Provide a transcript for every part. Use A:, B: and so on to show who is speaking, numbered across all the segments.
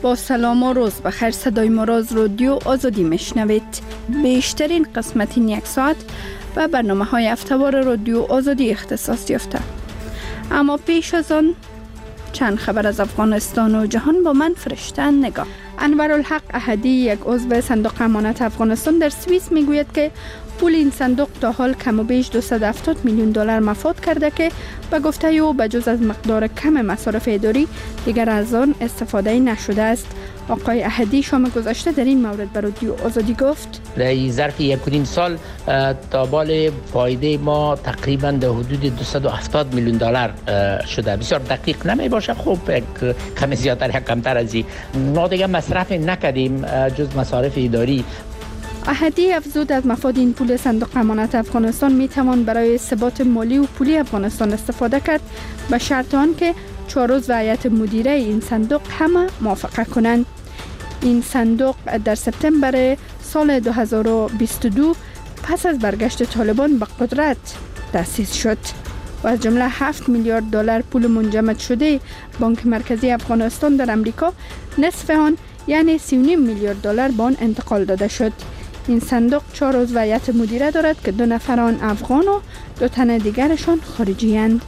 A: با سلام و روز بخیر. صدای ما را از رادیو آزادی میشنوید. بیشترین قسمت این یک ساعت و برنامه‌های هفته‌وار رادیو آزادی اختصاص یافته. اما پیش از آن چند خبر از افغانستان و جهان با من فرشته نگاه. انورالحق احدی، یک عضو صندوق امانت افغانستان در سوئیس، میگوید که پول این صندوق تا حال کم و بیش 270 میلیون دلار مفاد کرده که به گفته او بجز از مقدار کم مصارف اداری دیگر از آن استفاده نشده است. آقای احدی شام گذشته در این مورد به رادیو آزادی گفت:
B: در ظرف 1.5 سال تابال فایده ما تقریبا در حدود 270 میلیون دلار شده. بسیار دقیق نمی باشه، خوب کم زیادتر یا کمتر از این ما دیگه مصرف نکردیم جز مصارف اداری.
A: احدی افزود از مفاد این پول صندوق امانت افغانستان می توان برای ثبات مالی و پولی افغانستان استفاده کرد، به شرط آنکه 4 عضو هیئت مدیره این صندوق همه موافقه کنند. این صندوق در سپتامبر سال 2022 پس از برگشت طالبان به قدرت تأسیس شد و از جمله 7 میلیارد دلار پول منجمد شده بانک مرکزی افغانستان در امریکا، نصف آن یعنی 3.5 میلیارد دلار به آن انتقال داده شد. این صندوق 4 عضو هیئت مدیره دارد که 2 نفر آن افغان و 2 تن دیگرشان خارجی اند.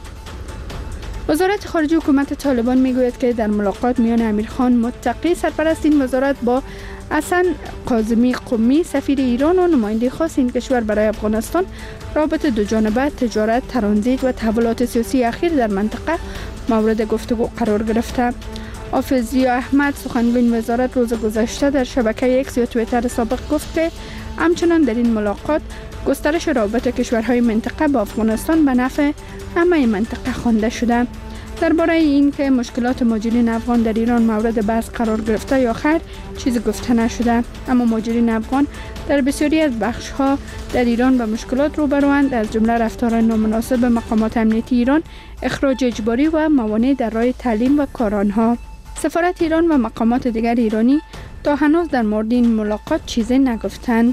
A: وزارت خارجه حکومت طالبان میگوید که در ملاقات میان امیرخان متقی، سرپرست این وزارت، با حسن کاظمی قمی، سفیر ایران و نماینده خاص این کشور برای افغانستان، رابط دو جانبه، تجارت، ترانزیت و تحولات سیاسی اخیر در منطقه مورد گفتگو قرار گرفته. حافظ ضیا احمد، سخنگوی این وزارت، روز گذشته در شبکه اکس یا توییتر سابق گفت که همچنان در این ملاقات گسترش رابط کشورهای منطقه با افغانستان به نفع همه منطقه خوانده شده. درباره این که مشکلات مهاجرین افغان در ایران مورد بحث قرار گرفته یا خیر چیزی گفته نشده، اما مهاجرین افغان در بسیاری از بخش‌ها در ایران به مشکلات روبروند، از جمله رفتار نامناسب مقامات امنیتی ایران، اخراج اجباری و موانع در راه تعلیم و کار آنها. سفارت ایران و مقامات دیگر ایرانی تا هنوز در مورد این ملاقات چیزی نگفتند.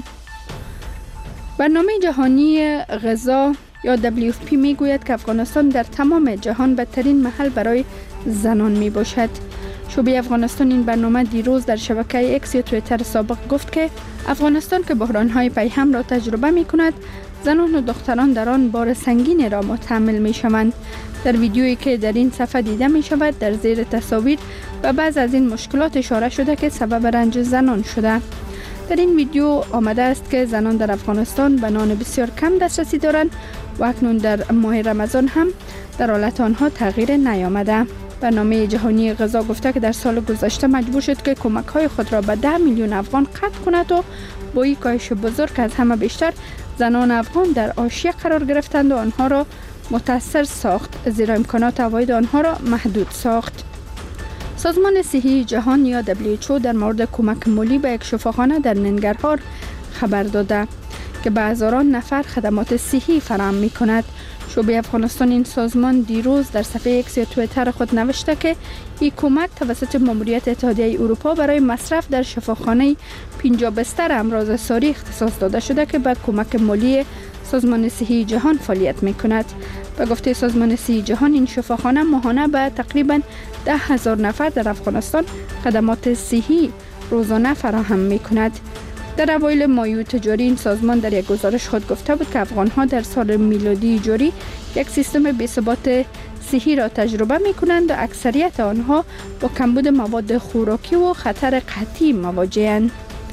A: برنامه جهانی غذا یا WFP میگوید که افغانستان در تمام جهان بدترین محل برای زنان می باشد. شعبه افغانستان این برنامه دیروز در شبکه اکس یا توییتر سابق گفت که افغانستان که بحران‌های پیهم را تجربه می کند، زنان و دختران در آن بار سنگین را متحمل می شوند. در ویدیویی که در این صفحه دیده می شود، در زیر تصاویر و بعض از این مشکلات اشاره شده که سبب رنج زنان شده. در این ویدیو آمده است که زنان در افغانستان به نان بسیار کم دسترسی دارند و اکنون در ماه رمضان هم در حالت آنها تغییر نیامده. برنامه جهانی غذا گفته که در سال گذشته مجبور شد که کمک‌های خود را به 10 میلیون افغان قطع کند و با این کاهش بزرگ از همه بیشتر زنان افغان در حاشیه قرار گرفتند و آنها را متاثر ساخت، زیرا امکانات عواید آنها را محدود ساخت. سازمان صحی جهان یا WHO در مورد کمک مالی به یک شفاخانه در ننگرهار خبر داده که به هزاران نفر خدمات صحی فراهم می کند. شعبه افغانستان این سازمان دیروز در صفحه اکس یا توییتر خود نوشته که این کمک توسط ماموریت اتحادیه اروپا برای مصرف در شفاخانه 50 بستر امراض ساری اختصاص داده شده که به کمک مالی سازمان صحی جهان فعالیت می کند. به گفته سازمان صحی جهان، این شفاخانه ماهانه به تقریبا 10,000 نفر در افغانستان خدمات صحی روزانه فراهم می کند. در اوایل مایو تجاری این سازمان در یک گزارش خود گفته بود که افغان‌ها در سال میلادی جاری یک سیستم بی‌ثبات صحی را تجربه می کنند و اکثریت آنها با کمبود مواد خوراکی و خطر قحطی مواجه‌اند.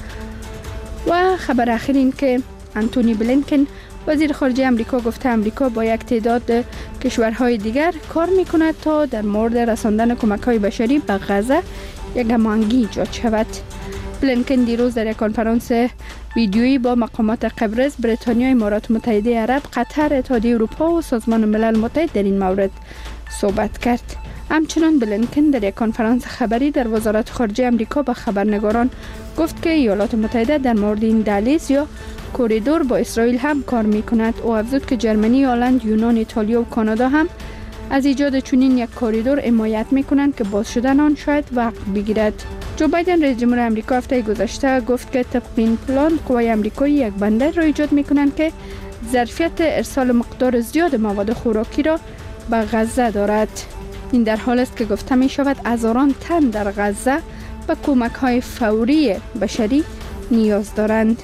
A: و خبر اخیر این که انتونی بلینکن، وزیر خارجه امریکا، گفته امریکا با یک تعداد کشورهای دیگر کار می کند تا در مورد رساندن کمک‌های بشری به غزه یک هماهنگی ایجاد شود. بلینکن دیروز در یک کنفرانس ویدیویی با مقامات قبرس، بریتانیا، امارات متحده عرب، قطر، اتحادیه اروپا و سازمان ملل متحد در این مورد صحبت کرد. همچنان بلینکن در یک کنفرانس خبری در وزارت خارجه امریکا به خبرنگاران گفت که ایالات متحده در مورد این دهلیز یا کوریدور با اسرائیل هم کار می کند. او افزود که جرمنی، هلند، یونان، ایتالیا و کانادا هم از ایجاد چنین یک کوریدور حمایت می کنند که باز شدن آن شاید وقت بگیرد. جو بایدن رئیس جمهور امریکا هفته گذشته گفت که طبق این پلان قوای آمریکایی یک بندر را ایجاد می کنند که ظرفیت ارسال مقدار زیاد مواد خوراکی را به غزه دارد. این در حال است که گفته می شود هزاران تن در غزه به کمک های فوری بشری نیاز دارند.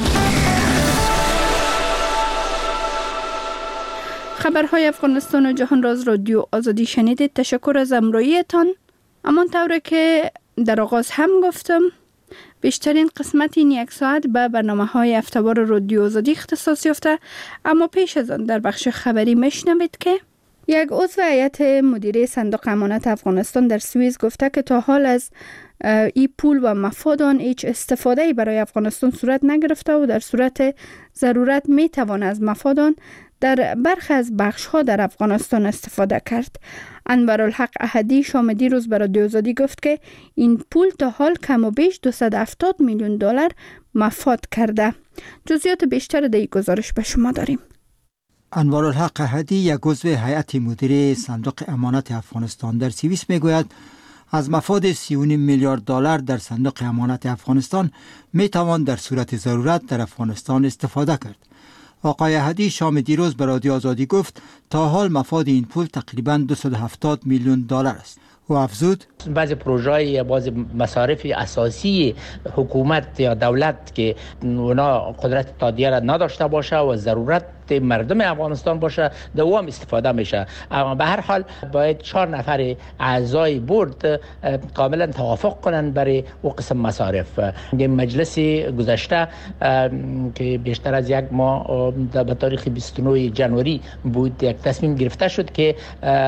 A: خبرهای افغانستان و جهان را از رادیو آزادی شنیدید. تشکر از همراهیتان. همانطور که در آغاز هم گفتم، بیشترین قسمت این یک ساعت به برنامه های هفته‌وار رادیو آزادی اختصاص یافته، اما پیش از آن در بخش خبری میشنوید که یک عضو هیئت مدیره صندوق امانت افغانستان در سوئیس گفته که تا حال از این پول و مفاد آن هیچ استفاده‌ای برای افغانستان صورت نگرفته و در صورت ضرورت میتوان از مفاد آن در برخی از بخش‌ها در افغانستان استفاده کرد. انورالحق احدی شام دیروز برای رادیو آزادی گفت که این پول تا حال کم و بیش 270 میلیون دلار مفاد کرده. جزئیات بیشتر در این گزارش به شما داریم.
C: انورالحق احدی یک عضو هیئت مدیره صندوق امانت افغانستان در سوئیس میگوید از مفاد 3.5 میلیارد دلار در صندوق امانت افغانستان میتوان در صورت ضرورت در افغانستان استفاده کرد. آقای احدی شام دیروز به رادیو آزادی گفت تا حال مفاد این پول تقریباً 270 میلیون دلار است. و افزود
B: بعضی پروژه‌های بعضی مصارف اساسی حکومت یا دولت که اونا قدرت تادیه را نداشته باشه و ضرورت مردم افغانستان باشه دوام استفاده میشه. اما به هر حال باید 4 نفر اعضای بورد کاملا توافق کنند برای او قسم مصارف. مجلس گذشته که بیشتر از یک ماه به تاریخ 29 جنوری بود یک تصمیم گرفته شد که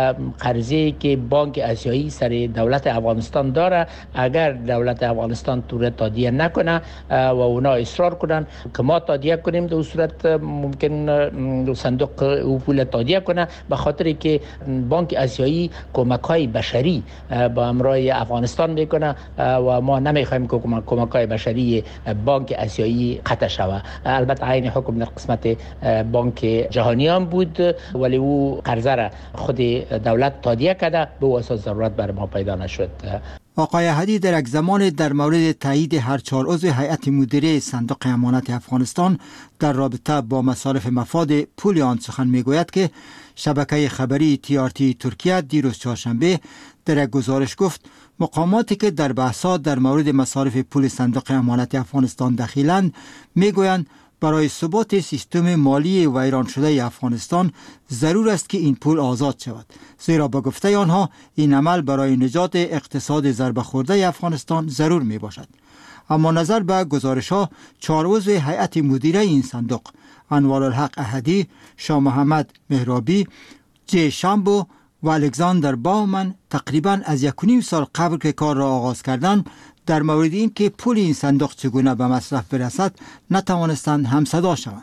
B: قرضی که بانک آسیایی سر دولت افغانستان داره اگر دولت افغانستان طور تادیه نکنه و اونا اصرار کنن که ما تادیه کنیم در صورت ممکن صندوق او پول تادیه کنه، به خاطر که بانک آسیایی کمک‌های بشری با همراه افغانستان میکنه و ما نمیخوایم که کمک‌های بشری بانک آسیایی قطع شود. البته عین حکم در قسمت بانک جهانی هم بود ولی او قرضه را خود دولت تادیه کرده به واسه ضرورت بر ما پیدا نشد.
C: آقای احدی در یک زمان در مورد تایید هر 4 عضو هیئت مدیره صندوق امانت افغانستان در رابطه با مصارف مفاد پول آن سخن میگوید که شبکه خبری TRT ترکیه دیروز چهارشنبه در یک گزارش گفت مقاماتی که در بحثات در مورد مصارف پول صندوق امانت افغانستان دخیلند میگویند برای ثبات سیستم مالی ویران شده افغانستان ضرور است که این پول آزاد شود، زیرا با گفته آنها این عمل برای نجات اقتصاد ضربه خورده افغانستان ضرور می باشد. اما نظر به گزارش ها 4 عضو هیئت مدیره این صندوق انوارالحق احدی، شاه محمد مهرابی، جی شامبو و الکساندر باومن تقریبا از 1.5 سال قبل که کار را آغاز کردند در مورد این که پول این صندوق چگونه به مصرف برسد نتوانستند همصدا شوند.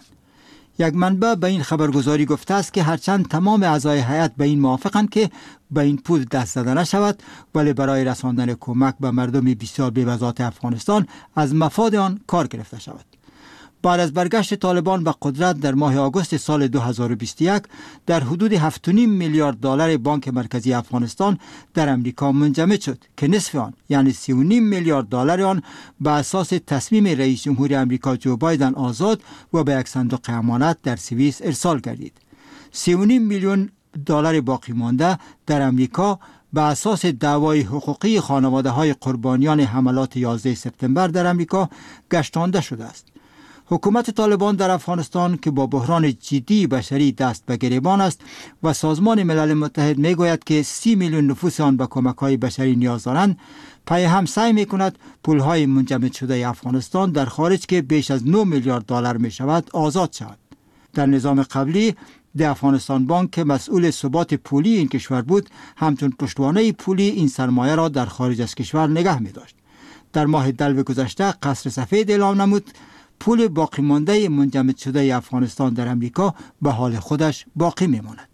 C: یک منبع به این خبرگزاری گفته است که هرچند تمام اعضای هیئت به این موافقند که به این پول دست زده نشود، ولی برای رساندن کمک به مردم بسیار بی‌وضاحت افغانستان از مفاد آن کار گرفته شود. بعد از برگشت طالبان به قدرت در ماه آگوست سال 2021 در حدود 7.5 میلیارد دلار بانک مرکزی افغانستان در امریکا منجمد شد که نصف آن یعنی 3.5 میلیارد دلار آن به اساس تصمیم رئیس جمهور امریکا جو بایدن آزاد و به یک صندوق امانت در سوئیس ارسال گردید. 3.5 میلیون دلار باقی مانده در امریکا به اساس دعوای حقوقی خانواده‌های قربانیان حملات 11 سپتامبر در امریکا گشتانده شده است. حکومت طالبان در افغانستان که با بحران جدی بشری دست به گریبان است و سازمان ملل متحد میگوید که 30 میلیون نفوس آن به کمک‌های بشری نیاز دارند، پای هم سعی میکند پول‌های منجمد شده افغانستان در خارج که بیش از 9 میلیارد دلار می شود آزاد شود. در نظام قبلی در افغانستان بانک که مسئول ثبات پولی این کشور بود، همچون پشتوانه پولی این سرمایه را در خارج از کشور نگه می داشت. در ماه دلو گذشته قصر سفید اعلام نمود پول باقی مانده منجمد شده افغانستان در امریکا به حال خودش باقی میماند.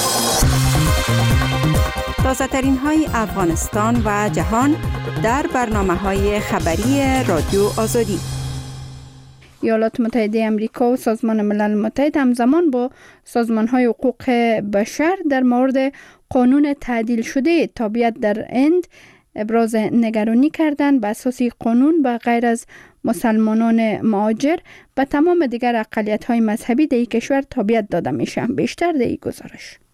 D: تازه ترین های افغانستان و جهان در برنامه‌های خبری رادیو آزادی.
A: ایالات متحده آمریکا و سازمان ملل متحد همزمان با سازمان‌های حقوق بشر در مورد قانون تعدیل شده تابعیت در هند ابراز نگرانی کردند. به اساس قانون به غیر از مسلمانان مهاجر به تمام دیگر اقلیت‌های مذهبی در این کشور تابعیت داده میشه. بیشتر در این گزارش.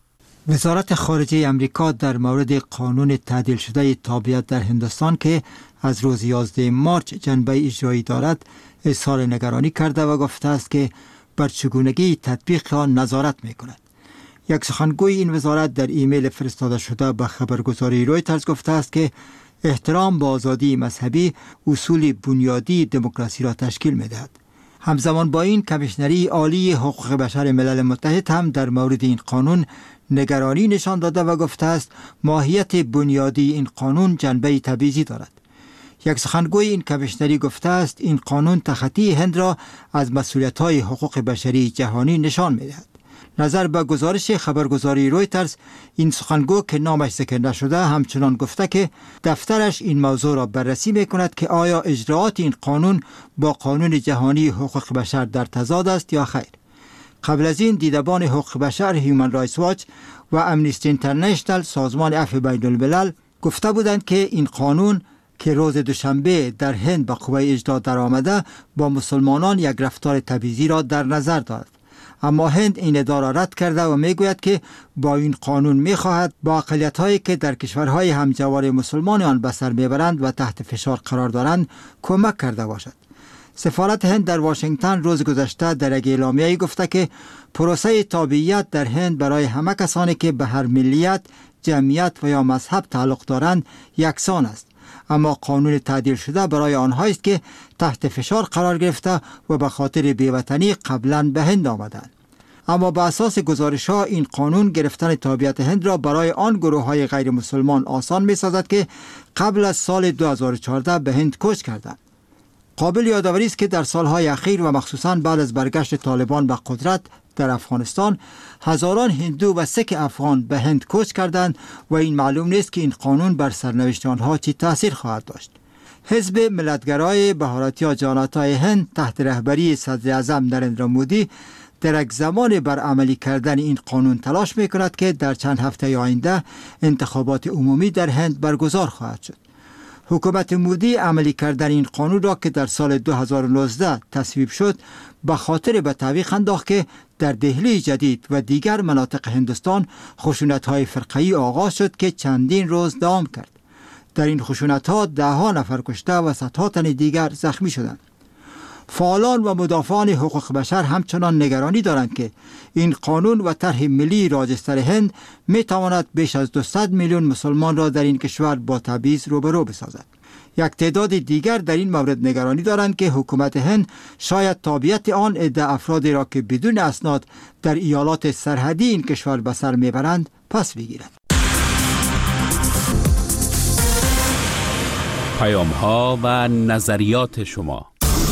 C: وزارت خارجه امریکا در مورد قانون تعدیل شده تابعیت در هندوستان که از روز 11 مارچ جنبه اجرایی دارد اظهار نگرانی کرده و گفته است که بر چگونگی تطبیق آن نظارت می‌کند. یک سخنگوی این وزارت در ایمیل فرستاده شده به خبرگزاری رویترز گفته است که احترام به آزادی مذهبی اصول بنیادی دموکراسی را تشکیل می‌دهد. همزمان با این کمیشنری عالی حقوق بشر ملل متحد هم در مورد این قانون نگرانی نشان داده و گفته است ماهیت بنیادی این قانون جنبه تبعیضی دارد. یک سخنگوی این کمیشنری گفته است این قانون تخطی هند را از مسئولیت‌های حقوق بشری جهانی نشان می‌دهد. نظر به گزارش خبرگزاری رویترز، این سخنگو که نامش ذکر نشده همچنان گفته که دفترش این موضوع را بررسی می‌کند که آیا اجراعات این قانون با قانون جهانی حقوق بشر در تضاد است یا خیر. قبل از این دیدبان حقوق بشر هیومن رایتس واچ و امنیستی اینترنشنال سازمان عفو بین الملل گفته بودند که این قانون که روز دوشنبه در هند به قوه اجرا درآمده با مسلمانان یک رفتار تبعیضی را در نظر دارد. اما هند این ادعا را رد کرده و میگوید که با این قانون میخواهد با اقلیت‌هایی که در کشورهای همجوار مسلمان آن به سر میبرند و تحت فشار قرار دارند کمک کرده باشد. سفارت هند در واشنگتن روز گذشته در یک اعلامیه‌ای گفته که پروسه تابعیت در هند برای همه کسانی که به هر ملیت، جمعیت و یا مذهب تعلق دارند یکسان است، اما قانون تعدیل شده برای آنهایی است که تحت فشار قرار گرفته و به خاطر بیوطنی قبلا به هند آمدند. اما به اساس گزارش‌ها این قانون گرفتن تابعیت هند را برای آن گروه‌های غیر مسلمان آسان می‌سازد که قبل از سال 2014 به هند کوچ کردند. قابل یادآوری است که در سالهای اخیر و مخصوصاً بعد از برگشت طالبان به قدرت در افغانستان هزاران هندو و سیک افغان به هند کوچ کردند و این معلوم نیست که این قانون بر سرنوشت آنها چه تأثیر خواهد داشت. حزب ملتگرای بهاراتیا جاناتای هند تحت رهبری صدر اعظم نریندرا مودی در یک زمان بر عملی کردن این قانون تلاش می‌کند که در چند هفته آینده انتخابات عمومی در هند برگزار خواهد شد. حکومت مودی عملی کردن این قانون را که در سال 2019 تصویب شد به خاطر به تعویق انداخت که در دهلی جدید و دیگر مناطق هندوستان خشونت‌های فرقه‌ای آغاز شد که چندین روز دوام کرد. در این خشونت‌ها 10 نفر کشته و صدها تن دیگر زخمی شدند. فعالان و مدافعان حقوق بشر همچنان نگرانی دارند که این قانون و طرح ملی راجستر هند می تواند بیش از 200 میلیون مسلمان را در این کشور با تبعیض روبرو بسازد. یک تعداد دیگر در این مورد نگرانی دارند که حکومت هند شاید تابعیت آن عده افرادی را که بدون اسناد در ایالات سرحدی این کشور به سر میبرند پس بگیرد.
E: پیام‌ها و نظریات شما.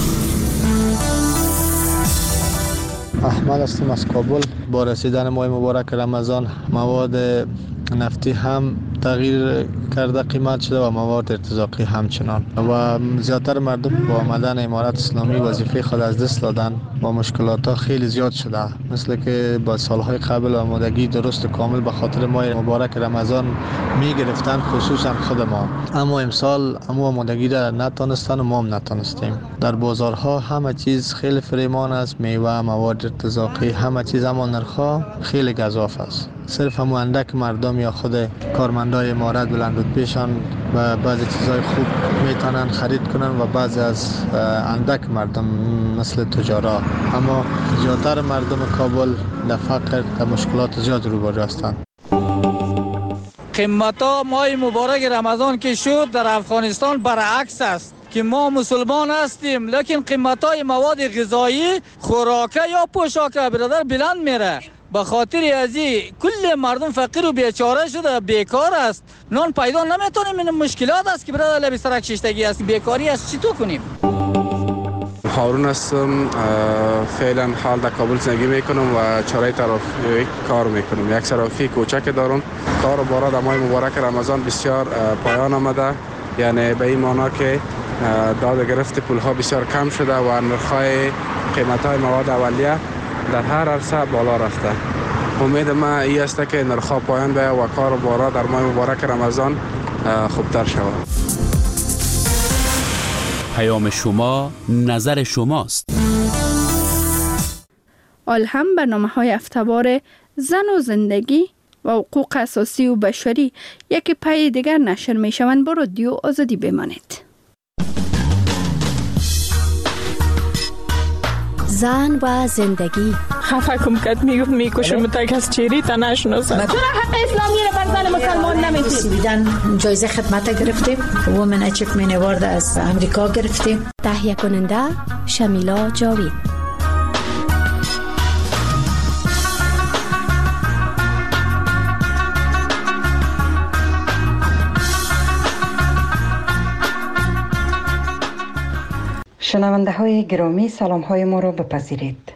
F: احمد هستم از کابل. با رسیدن ماه مبارک رمضان مواد نفتی هم تغییر کرده قیمت شده و مواد ارتزاقی همچنان و زیادتر مردم با آمدن امارت اسلامی وظیفه خود از دست دادن و مشکلات ها خیلی زیاد شده، مثل که با سالهای قبل آمادگی درست کامل به خاطر ماه مبارک رمضان می گرفتن، خصوصا خود ما. اما امسال همو آمادگی را نتانستن و ما هم نتانستیم. در بازارها همه چیز خیلی فریمان است، میوه، مواد ارتزاقی، همه چیز اما نرخ‌ها خیلی گزاف است. صرف همو اندک مردم یا خود کارمندای امارت بلندرتبه‌شان و بعضی چیزهای خوب میتونن خرید کنن و بعضی از اندک مردم مثل تجارا، اما زیادتر مردم کابل در فقر و مشکلات زیاد روبرو هستند.
G: قیمتا ماه مبارک رمضان که شد در افغانستان برعکس است که ما مسلمان هستیم، لیکن قیمتای مواد غذایی، خوراکه یا پوشاکه برادر بلند میره. به خاطر ازی کل مردم فقیر و بیچاره شده، بیکار است، نان پیدا نمیتونیم. این مشکلات است که برادر لبی سرک شیشتگی است، بیکاری است، چطور کنیم؟
H: هارون هستم، فعلا حال در کابل زندگی میکنم و چاره طرفی کار میکنم. یک صرافی کوچک دارم. کار و بارا در ماه مبارک رمضان بسیار پایان آمده، یعنی به این معنا که داد گرفت پول ها بسیار کم شده و نرخ‌های قیمت های مواد اولیه در هر عرصه بالا رفته. امید ما این است که نرخ‌ها پایان بیاید و کار و بارا در ماه مبارک رمضان خوبتر شود.
E: پیام شما، نظر شماست.
A: آل هم برنامه‌های هفته‌وار زن و زندگی و حقوق اساسی و بشری یکی پای دیگر نشر می شوند. با رادیو آزادی بمانید.
I: زن و زندگی.
J: خفه کم کد میکشم تک از چیری تا نشناسم.
I: چرا حق اسلامی رو بر زن مسلمان نمیدید؟ جایزه خدمت گرفتیم. وومن اچیومنت اوارد از امریکا گرفتیم. تهیه کننده شمیلا جاوید.
K: شنونده های گرامی، سلام های ما را بپذیرید.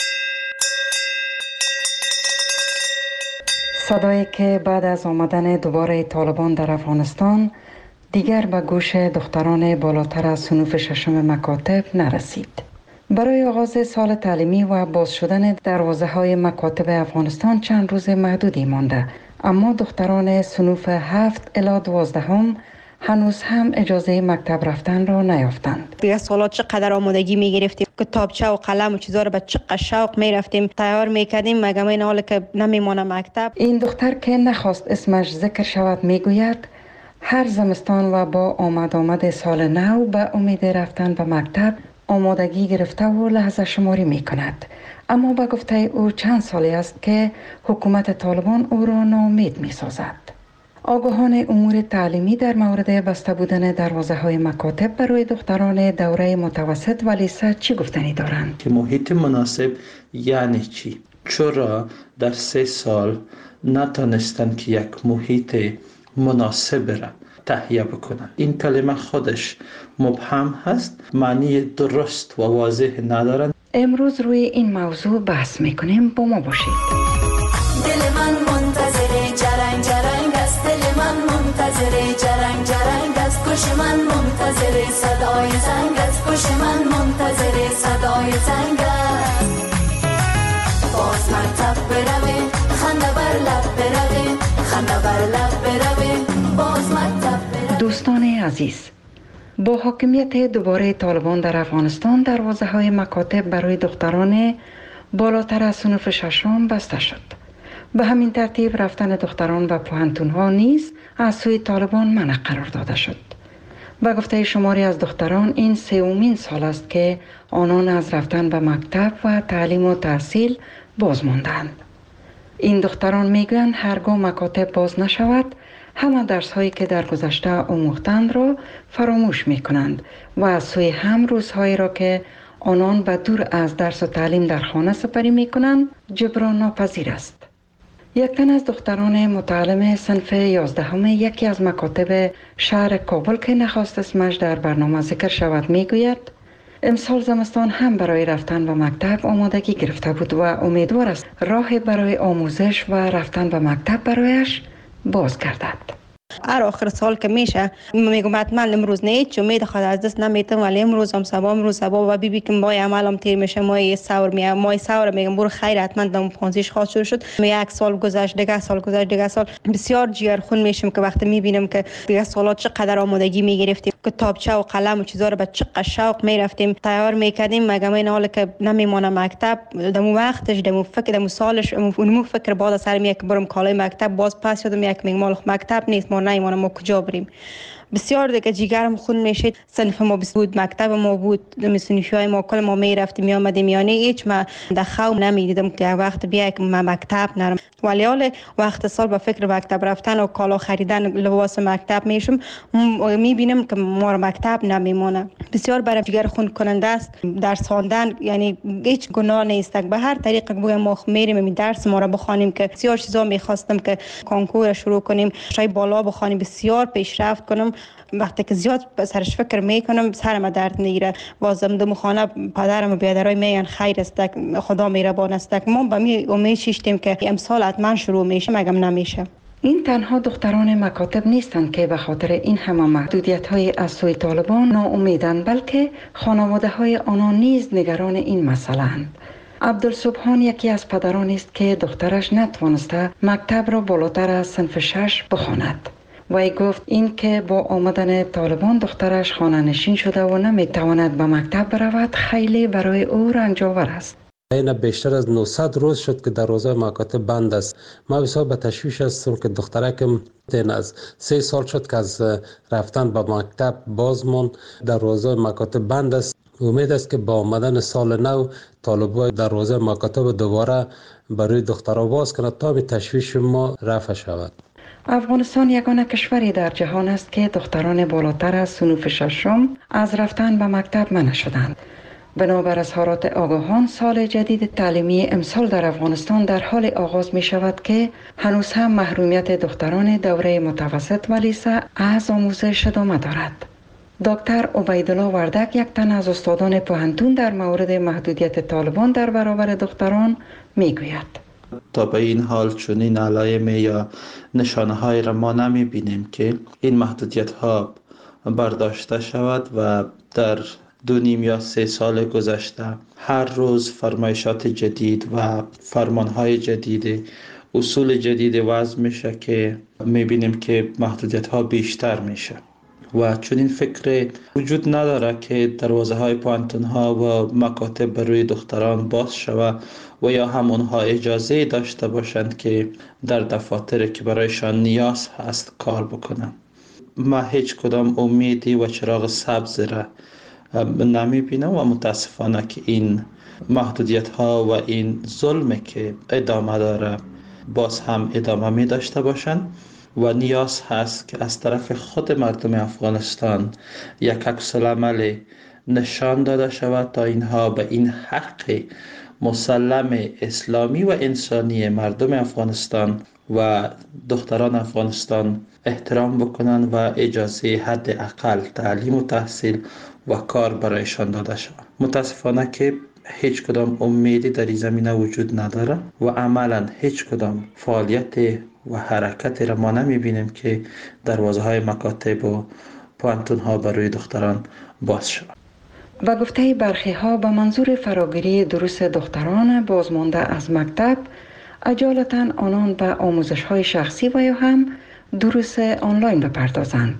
K: صدایی که بعد از آمدن دوباره طالبان در افغانستان دیگر به گوش دختران بالاتر از صنوف ششم مکاتب نرسید. برای آغاز سال تعلیمی و باز شدن دروازه های مکاتب افغانستان چند روز محدودی مانده، اما دختران صنوف 7 الی 12 هنوز هم اجازه مکتب رفتن را نیافتند.
L: دیگه سالات چقدر آمادگی میگرفتیم، کتابچه و قلم و چیزا رو به چقدر شوق میرفتیم تیار میکردیم، مگه این حال که نمیمونه مکتب.
K: این دختر که نخواست اسمش ذکر شود میگوید هر زمستان و با آمد سال نو به امید رفتن به مکتب آمادگی گرفته و لحظه شماری میکند، اما به گفته او چند سالی است که حکومت طالبان او را ناامید میسازد. آگاهان امور تعلیمی در مورد بسته بودن دروازه های مکاتب برای دختران دوره متوسط و لیسه چی گفتنی دارند؟
M: که محیط مناسب یعنی چی؟ چرا در 3 سال نتانستند که یک محیط مناسب را تهیه بکنند؟ این کلمه خودش مبهم هست، معنی درست و واضح ندارند.
K: امروز روی این موضوع بحث میکنیم، با ما باشید.
N: دل من منتظر جرنگ جرنگ است، دل من منتظر جرنگ جرنگ است، گوش من منتظر صدای زنگ است، گوش من منتظر صدای زنگ است. باز مکتب برویم، خنده بر لب برویم، خنده بر لب برویم، باز مکتب برویم.
K: دوستان عزیز، با حاکمیت دوباره طالبان در افغانستان دروازه های مکاتب برای دختران بالاتر از صنوف ششم بسته شد. به همین ترتیب رفتن دختران به پوهنتون ها نیز از سوی طالبان منع قرار داده شد. به گفته شماری از دختران این 3مین سال است که آنان از رفتن به مکتب و تعلیم و تحصیل باز ماندند. این دختران میگویند هرگاه مکاتب باز نشود همه درس هایی که در گذشته آموختند را فراموش می کنند و از سوی هم روزهایی را که آنان به دور از درس و تعلیم در خانه سپری می کنند جبران ناپذیر است. یک تن از دختران متعلم صنف 11 یکی از مکاتب شهر کابل که نخواست اسمش در برنامه ذکر شود میگوید امسال زمستان هم برای رفتن به مکتب آمادگی گرفته بود و امیدوار است راه برای آموزش و رفتن به مکتب برایش باز گردد.
L: هر آخر سال که میشه میگم حتما امروز نه هیچ امید خود از دست نمیتم، ولی امروز صبح و بیبی که مای عملم تیر میشه، مای سور میگم برو خیر حتما دم پانزیش خواهد شد. یک سال گذشت دیگه سال بسیار جیگرخون میشم که وقتی میبینم که دیگه سالات چقدر آمادگی میگرفتیم، کتابچه و قلم و چیزا رو به چقدر شوق میرفتیم تیار میکردیم، مگه این حال که نمیمونه مکتب. دمو وقتش دمو فکر دمو سالش اونمو فکر بعد سر میاد که برم کالای مکتب، باز پس یادم یک مال مکتب نیست، ما نمیمونم ما کجا بریم. بسیار دیگه جیگرم خون میشه. صنف ما بود، مکتب ما بود، صنفای ما کل ما میرفتیم میامدیم، یعنی هیچ ما دخوام نمیدیدم که وقت بیا که ما مکتب نرم. ولی حال وقت سال به فکر مکتب رفتن و کالا خریدن لباس مکتب میشم، میبینم که ما مکتب نمیمونه. بسیار برای جیگر خون کننده است. درس خواندن یعنی هیچ گناه نیست، به هر طریق بگم ما میریم این درس ما رو بخوانیم که بسیار چیزا میخواستم که کنکور شروع کنیم، شای بالا بخوانیم، بسیار پیشرفت کنم. وقتی که زیاد سرش فکر میکنم سرم درد میگیره. بازم دم خانه پدرم و بیادرای میگن خیر است، خدا مهربان است. ما به می امید شیشتیم که امسال حتما شروع میشه، مگم نمیشه.
K: این تنها دختران مکاتب نیستند که به خاطر این همه محدودیت‌های از سوی طالبان ناامیدند، بلکه خانواده‌های آنان نیز نگران این مسئله‌اند. عبدالسبحان یکی از پدران است که دخترش نتوانسته مکتب را بالاتر از صنف 6 بخواند. وی گفت این که با آمدن طالبان دخترش خانه نشین شده و نمیتواند به مکتب برود خیلی برای او رنج‌آور است.
O: این بیشتر از 900 روز شد که دروازه مکاتب بند است. ما بسیار به تشویش هستم که دخترکم از 3 سال شد که از رفتن به مکتب باز موند. دروازه مکاتب بند است. امید است که با آمدن سال نو طالبان دروازه مکاتب دوباره برای دخترها باز کنند تا تشویش ما رفع شود.
K: افغانستان یگانه کشوری در جهان است که دختران بالاتر از صنف ششم از رفتن به مکتب منع شدند. بنابر اظهارات آگاهان، سال جدید تعلیمی امسال در افغانستان در حال آغاز می شود که هنوز هم محرومیت دختران دوره متوسط و لیسه از آموزش ادامه دارد. دکتر عبیدالله وردک، یک تن از استادان پوهنتون، در مورد محدودیت طالبان در برابر دختران می گوید.
M: تا به این حال چنین علائم یا نشانه های را ما نمی بینیم که این محدودیت ها برداشته شود و در 2.5 یا 3 سال گذشته هر روز فرمایشات جدید و فرمانهای جدید، اصول جدید وضع میشه که میبینیم که محدودیت ها بیشتر میشه و چون این فکر وجود نداره که دروازه های پوهنتون ها و مکاتب برای دختران باز شود و یا هم اونها اجازه داشته باشند که در دفاتر که برایشان نیاز هست کار بکنن. ما هیچ کدام امیدی و چراغ سبز را نمی بینم و متاسفانه که این محدودیت ها و این ظلم که ادامه داره باز هم ادامه می داشته باشند و نیاز هست که از طرف خود مردم افغانستان یک عکس‌العمل نشان داده شود تا اینها به این حق مسلم اسلامی و انسانی مردم افغانستان و دختران افغانستان احترام بکنن و اجازه حداقل تعلیم و تحصیل و کار برایشان داده شود. متاسفانه که هیچ کدام امیدی در این زمینه وجود نداره و عملا هیچ کدام فعالیت و حرکت را ما نمیبینیم که دروازه های مکاتب و پوهنتون ها برای دختران باز شود.
K: و گفته برخی ها به منظور فراگیری دروس دختران بازمانده از مکتب، اجالتا آنان به آموزش های شخصی و یا هم دروس آنلاین بپردازند.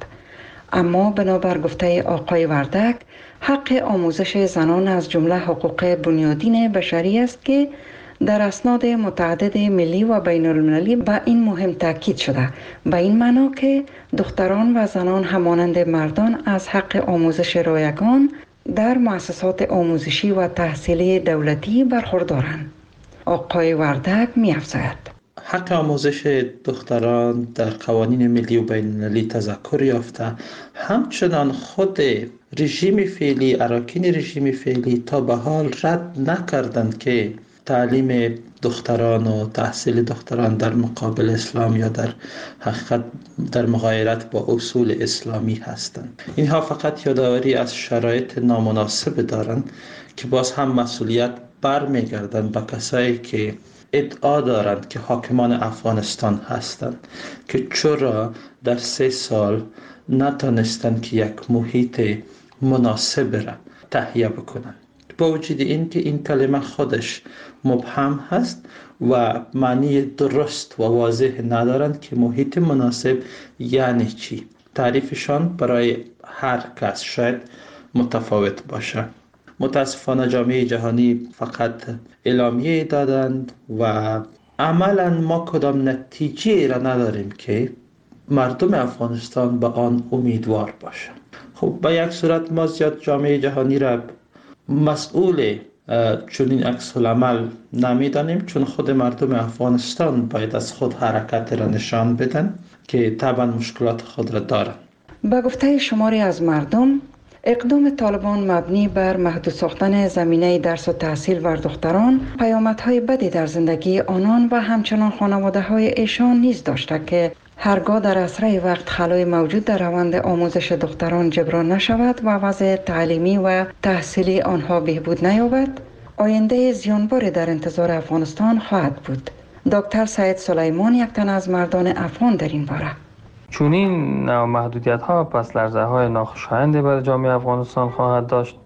K: اما بنابر گفته آقای وردک، حق آموزش زنان از جمله حقوق بنیادین بشری است که در اسناد متعدد ملی و بین المللی به این مهم تاکید شده، به این معنا که دختران و زنان همانند مردان از حق آموزش رایگان در مؤسسات آموزشی و تحصیلی دولتی برخوردارند. آقای وردک می‌افزاید
M: حق آموزش دختران در قوانین ملی و بین المللی تذکر یافته، همچنان خود رژیم فعلی، اراکین رژیم فعلی تا به حال رد نکردند که تعلیم دختران و تحصیل دختران در مقابل اسلام یا در حقیقت در مغایرت با اصول اسلامی هستند. اینها فقط یادآوری از شرایط نامناسب دارند که باز هم مسئولیت برمیگردند به کسایی که ادعا دارند که حاکمان افغانستان هستند که چرا در 3 سال نتانستند که یک محیط مناسب را تهیه بکنند. با وجود این که این کلمه خودش مبهم هست و معنی درست و واضح ندارند که محیط مناسب یعنی چی. تعریفشان برای هر کس شاید متفاوت باشه. متاسفانه جامعه جهانی فقط اعلامیه دادند و عملا ما کدام نتیجه را نداریم که مردم افغانستان به آن امیدوار باشند. خب به یک صورت ما زیاد جامعه جهانی را مسئول چنین عکس العمل نمیدانیم، چون خود مردم افغانستان باید از خود حرکت را نشان بدن که طبعا مشکلات خود را دارند.
K: با گفته شماری از مردم، اقدام طالبان مبنی بر محدود ساختن زمینه درس و تحصیل بر دختران پیامدهای بدی در زندگی آنان و همچنان خانواده‌های ایشان نیز داشته که هرگاه در اسرع وقت خلای موجود در روند آموزش دختران جبران نشود و وضع تعلیمی و تحصیلی آنها بهبود نیابد، آینده زیانباری در انتظار افغانستان خواهد بود. دکتر سعید سلیمان، یک تن از مردان افغان در این باره:
P: چون این محدودیت ها پس لرزه های ناخوشایندی برای جامعه افغانستان خواهد داشت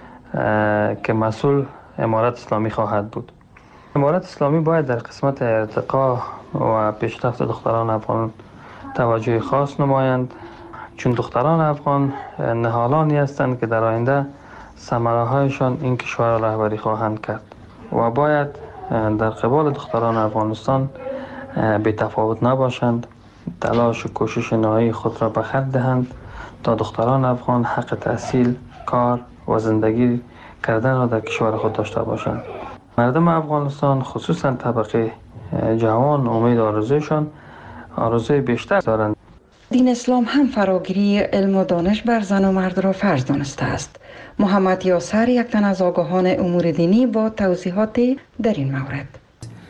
P: که مسئول امارت اسلامی خواهد بود. امارت اسلامی باید در قسمت ارتقا و پیشرفت دختران افغان توجه خاص نمایند، چون دختران افغان نهالانی هستند که در آینده ثمره هایشان این کشور را رهبری خواهند کرد. و باید در قبال دختران افغانستان بی تفاوت نباشند، تلاش و کوشش نهایی خود را به خرج دهند تا دختران افغان حق تحصیل، کار و زندگی کردن را در کشور خود داشته باشند. مردم افغانستان خصوصا طبقه جوان امید آرزوی بیشتر دارند.
K: دین اسلام هم فراگیری علم و دانش بر زن و مرد را فرض دانسته است. محمد یاسر، یک تن از آگاهان امور دینی، با توضیحات در این مورد.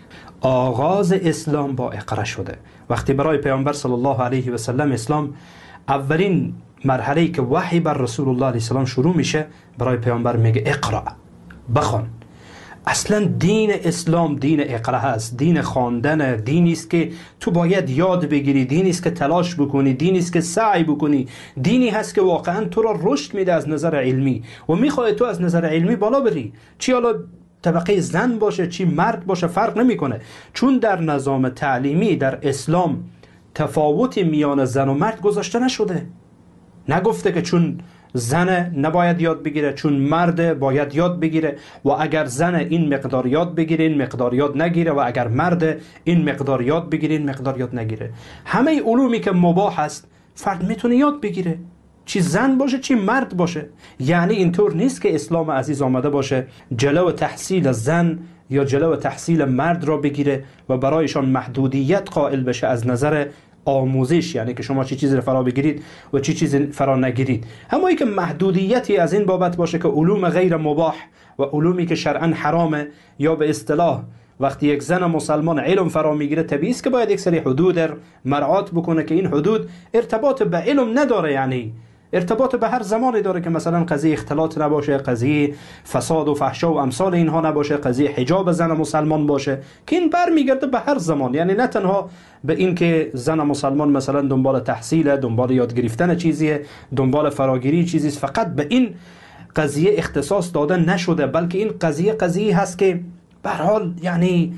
Q: آغاز اسلام با اقرا شده. وقتی برای پیامبر صلی الله علیه و سلم اسلام اولین مرحله که وحی بر رسول الله علیه السلام شروع میشه، برای پیامبر میگه اقرا، بخوان. اصلا دین اسلام دین اقرا هست، دین خواندن، دینی است که تو باید یاد بگیری، دینی است که تلاش بکنی، دینی است که سعی بکنی، دینی هست که واقعا تو را رشد میده از نظر علمی و میخواد تو از نظر علمی بالا بری. چی حالا طبقه زن باشه چی مرد باشه فرق نمیکنه، چون در نظام تعلیمی در اسلام تفاوتی میان زن و مرد گذاشته نشده. نگفته که چون زن نباید یاد بگیره، چون مرد باید یاد بگیره، و اگر زن این مقدار یاد بگیره این مقدار یاد نگیره، و اگر مرد این مقدار یاد بگیره این مقدار یاد نگیره. همه علومی که مباح است فرد میتونه یاد بگیره، چی زن باشه چی مرد باشه. یعنی اینطور نیست که اسلام عزیز آمده باشه جلو تحصیل زن یا جلو تحصیل مرد را بگیره و برایشان محدودیت قائل بشه از نظر آموزش، یعنی که شما چی چیزی رو فرا بگیرید و چی چیزی فرا نگیرید. اما ای که محدودیتی از این بابت باشه که علوم غیر مباح و علومی که شرعا حرامه، یا به اصطلاح وقتی یک زن مسلمان علم فرا میگیره طبیعی است که باید یک سری حدود مراعات بکنه که این حدود ارتباط به علم نداره، یعنی ارتباط به هر زمانی داره، که مثلا قضیه اختلاط نباشه، قضیه فساد و فحشا و امثال اینها نباشه، قضیه حجاب زن مسلمان باشه، که این برمیگرده به هر زمان. یعنی نه تنها به این که زن مسلمان مثلا دنبال تحصیل، دنبال یاد گرفتن چیزیه، دنبال فراگیری چیزی، فقط به این قضیه اختصاص داده نشده، بلکه این قضیه هست که به هر حال یعنی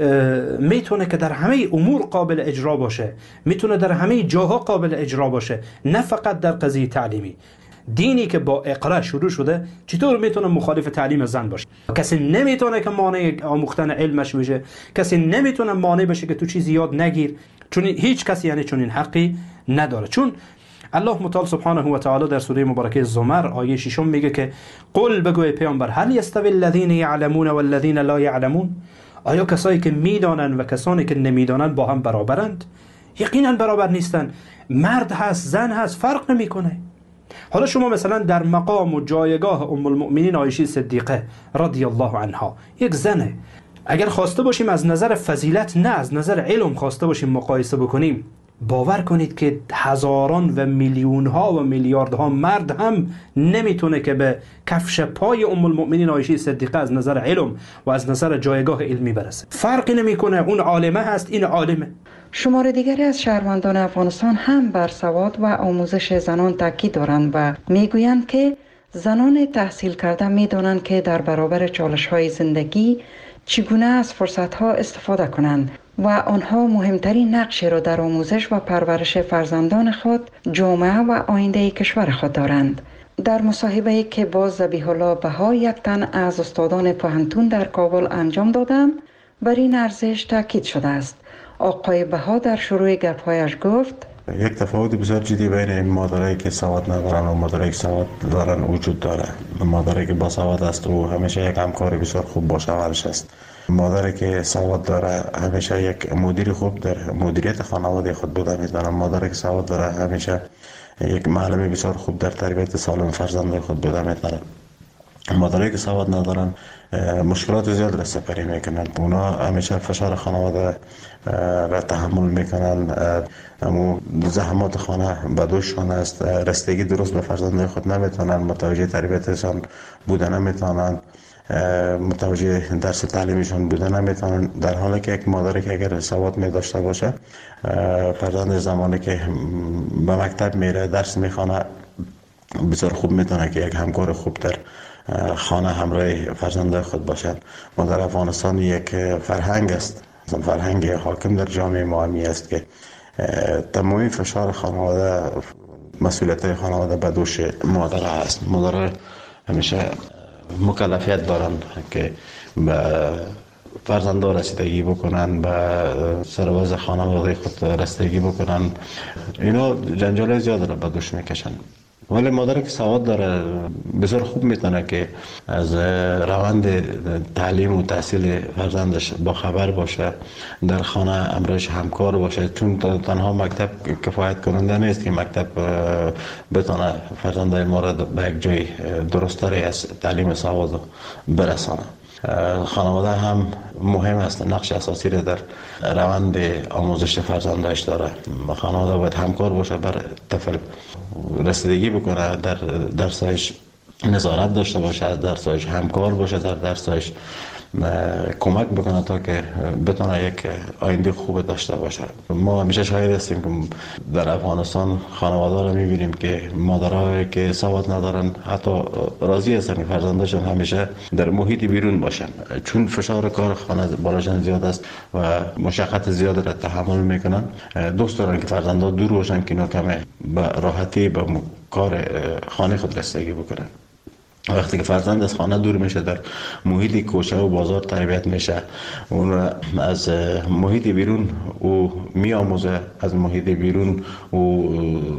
Q: میتونه که در همه امور قابل اجرا باشه، میتونه در همه جاها قابل اجرا باشه، نه فقط در قضیه تعلیمی. دینی که با اقرا شروع شده چطور میتونه مخالف تعلیم زن باشه؟ کسی نمیتونه که مانع آموختن علمش بشه، کسی نمیتونه مانع بشه که تو چیزی یاد نگیر، چون هیچ کسی یعنی چون این حقی نداره. چون الله متعال سبحانه و تعالی در سوره مبارکه زمر آیه 6 میگه که قل بگوی پیامبر هل یستوی الذین یعلمون والذین لا یعلمون، آیا کسایی که میدانند و کسانی که نمیدانند با هم برابرند؟ یقینا برابر نیستند. مرد هست زن هست فرق نمیکنه. حالا شما مثلا در مقام و جایگاه ام المؤمنین عایشه صدیقه رضی الله عنها، یک زنه، اگر خواسته باشیم از نظر فضیلت نه از نظر علم خواسته باشیم مقایسه بکنیم، باور کنید که هزاران و میلیون ها و میلیاردها مرد هم نمیتونه که به کفش پای ام المؤمنین عایشه صدیقه از نظر علم و از نظر جایگاه علمی برسه. فرقی نمیکنه، اون عالمه هست این عالمه.
K: شمار دیگری از شهروندان افغانستان هم بر سواد و آموزش زنان تاکید دارند و میگویند که زنان تحصیل کرده میدانند که در برابر چالش‌های زندگی چگونه از فرصت‌ها استفاده کنند و آنها مهمترین نقشی را در آموزش و پرورش فرزندان خود، جامعه و آینده کشور خود دارند. در مصاحبه‌ای که با ذبیح الله بها، یک تن از استادان پوهنتون در کابل انجام دادم، بر این ارزش تاکید شده است. آقای بها در شروع گپ‌هایش گفت
R: یک تفاوت بسیار جدی بین این مادرایی که سواد ندارن و مادرایی که سواد دارن وجود داره. مادری که با سواد است و همیشه یک همکار بسیار خوب با شوهرش است. مادری که سواد داره همیشه یک مدیر خوب در مدیریت خانواده خود بوده میتونه. مادری که سواد داره همیشه یک معلم بسیار خوب در تربیت سالم فرزند خود بوده میتونه. مادری که سواد ندارن مشکلات زیاد را سپری میکنن، اونا همیشه فشار خانواده را تحمل میکنن، اما زحمات خانه به دوششان است، رسیدگی درست به فرزند خود نمیتونن، متوجه تربیتشان بودن نمیتونن، متوجه درس تعلیمیشان بودن نمیتونن. در حالی که یک مادری که اگر سواد می داشته باشه، فرزند زمانی که به مکتب میره درس میخونه بسیار خوب میتونه که یک همکار خوب در خانه همراه فرزند خود باشد. ما در افغانستان یک فرهنگ است، فرهنگ حاکم در جامعه ما همی است که تمامی فشار خانواده، مسئولیت خانواده به دوش مادر است. مادر همیشه مکلفیت دارند که به فرزندان رسیدگی بکنن، به سرباز خانواده خود رسیدگی بکنن. اینا جنجال زیاد را به دوش میکشن. ولی مادر که سواد داره بسیار خوب میتونه که از روند تعلیم و تحصیل فرزندش با خبر باشه، در خانه امرش همکار باشه، چون تنها مکتب کفایت کننده نیست که مکتب بتونه فرزندای ما را به یک جای درستری از تعلیم سواد برسانه. خانواده هم مهم است، نقش اساسی را در روند آموزش فرزندش داره. خانواده باید همکار باشه، بر طفل رسیدگی بکنه، در درسش نظارت داشته باشه، از درسش همکار باشه، در درسش کمک بکنه تا که بتونه یک آینده خوب داشته باشه. ما همیشه شاهد هستیم که در افغانستان خانواده رو میبینیم که مادرایی که سواد ندارن حتی راضی هستن که فرزندشون همیشه در محیط بیرون باشن، چون فشار کار خانه بالاشان زیاد است و مشقت زیاد را تحمل میکنن. دوست دارن که فرزندا دور باشن که اینا کمه به راحتی به کار خانه خود رسیدگی بکنن. وقتی که فرزند از خانه دور میشه، در محیط کوچه و بازار تربیت میشه، اون از محیط بیرون او میآموزه، از محیط بیرون او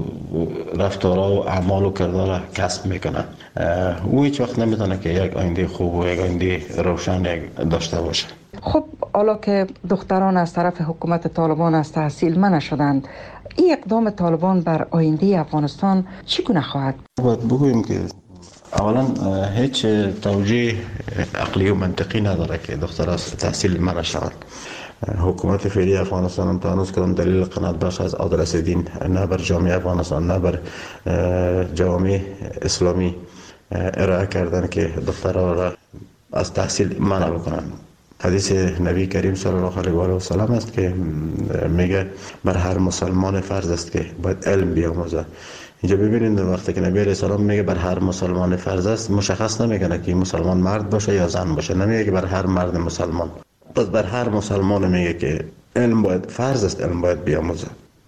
R: رفتارها و اعمال و کردار کسب میکنه. او هیچ وقت نمیتونه که یک آینده خوب و یک آینده روشن داشته باشه.
K: خب حالا که دختران از طرف حکومت طالبان از تحصیل منع شدند، این اقدام طالبان بر آینده افغانستان چگونه خواهد؟
R: باید بگوییم که اولا هیچ توجیه عقلی و منطقی نداره که دختر از تحصیل منع شوند. حکومت فعلی افغانستان هم تا هنوز کدام دلیل قناعت بخش از آدرس دین نه بر جامعه افغانستان نه بر جامعه اسلامی ارائه کردن که دخترها را از تحصیل منع بکنن. حدیث نبی کریم صلی الله علیه و آله و سلم است که میگه بر هر مسلمان فرض است که باید علم بیاموزه. اینجا ببینید وقتی که نبی علیه السلام میگه بر هر مسلمان فرض است، مشخص نمیکنه که مسلمان مرد باشه یا زن باشه، نمیگه که بر هر مرد مسلمان، پس بر هر مسلمان میگه که علم باید فرض است، علم باید بیاموزه.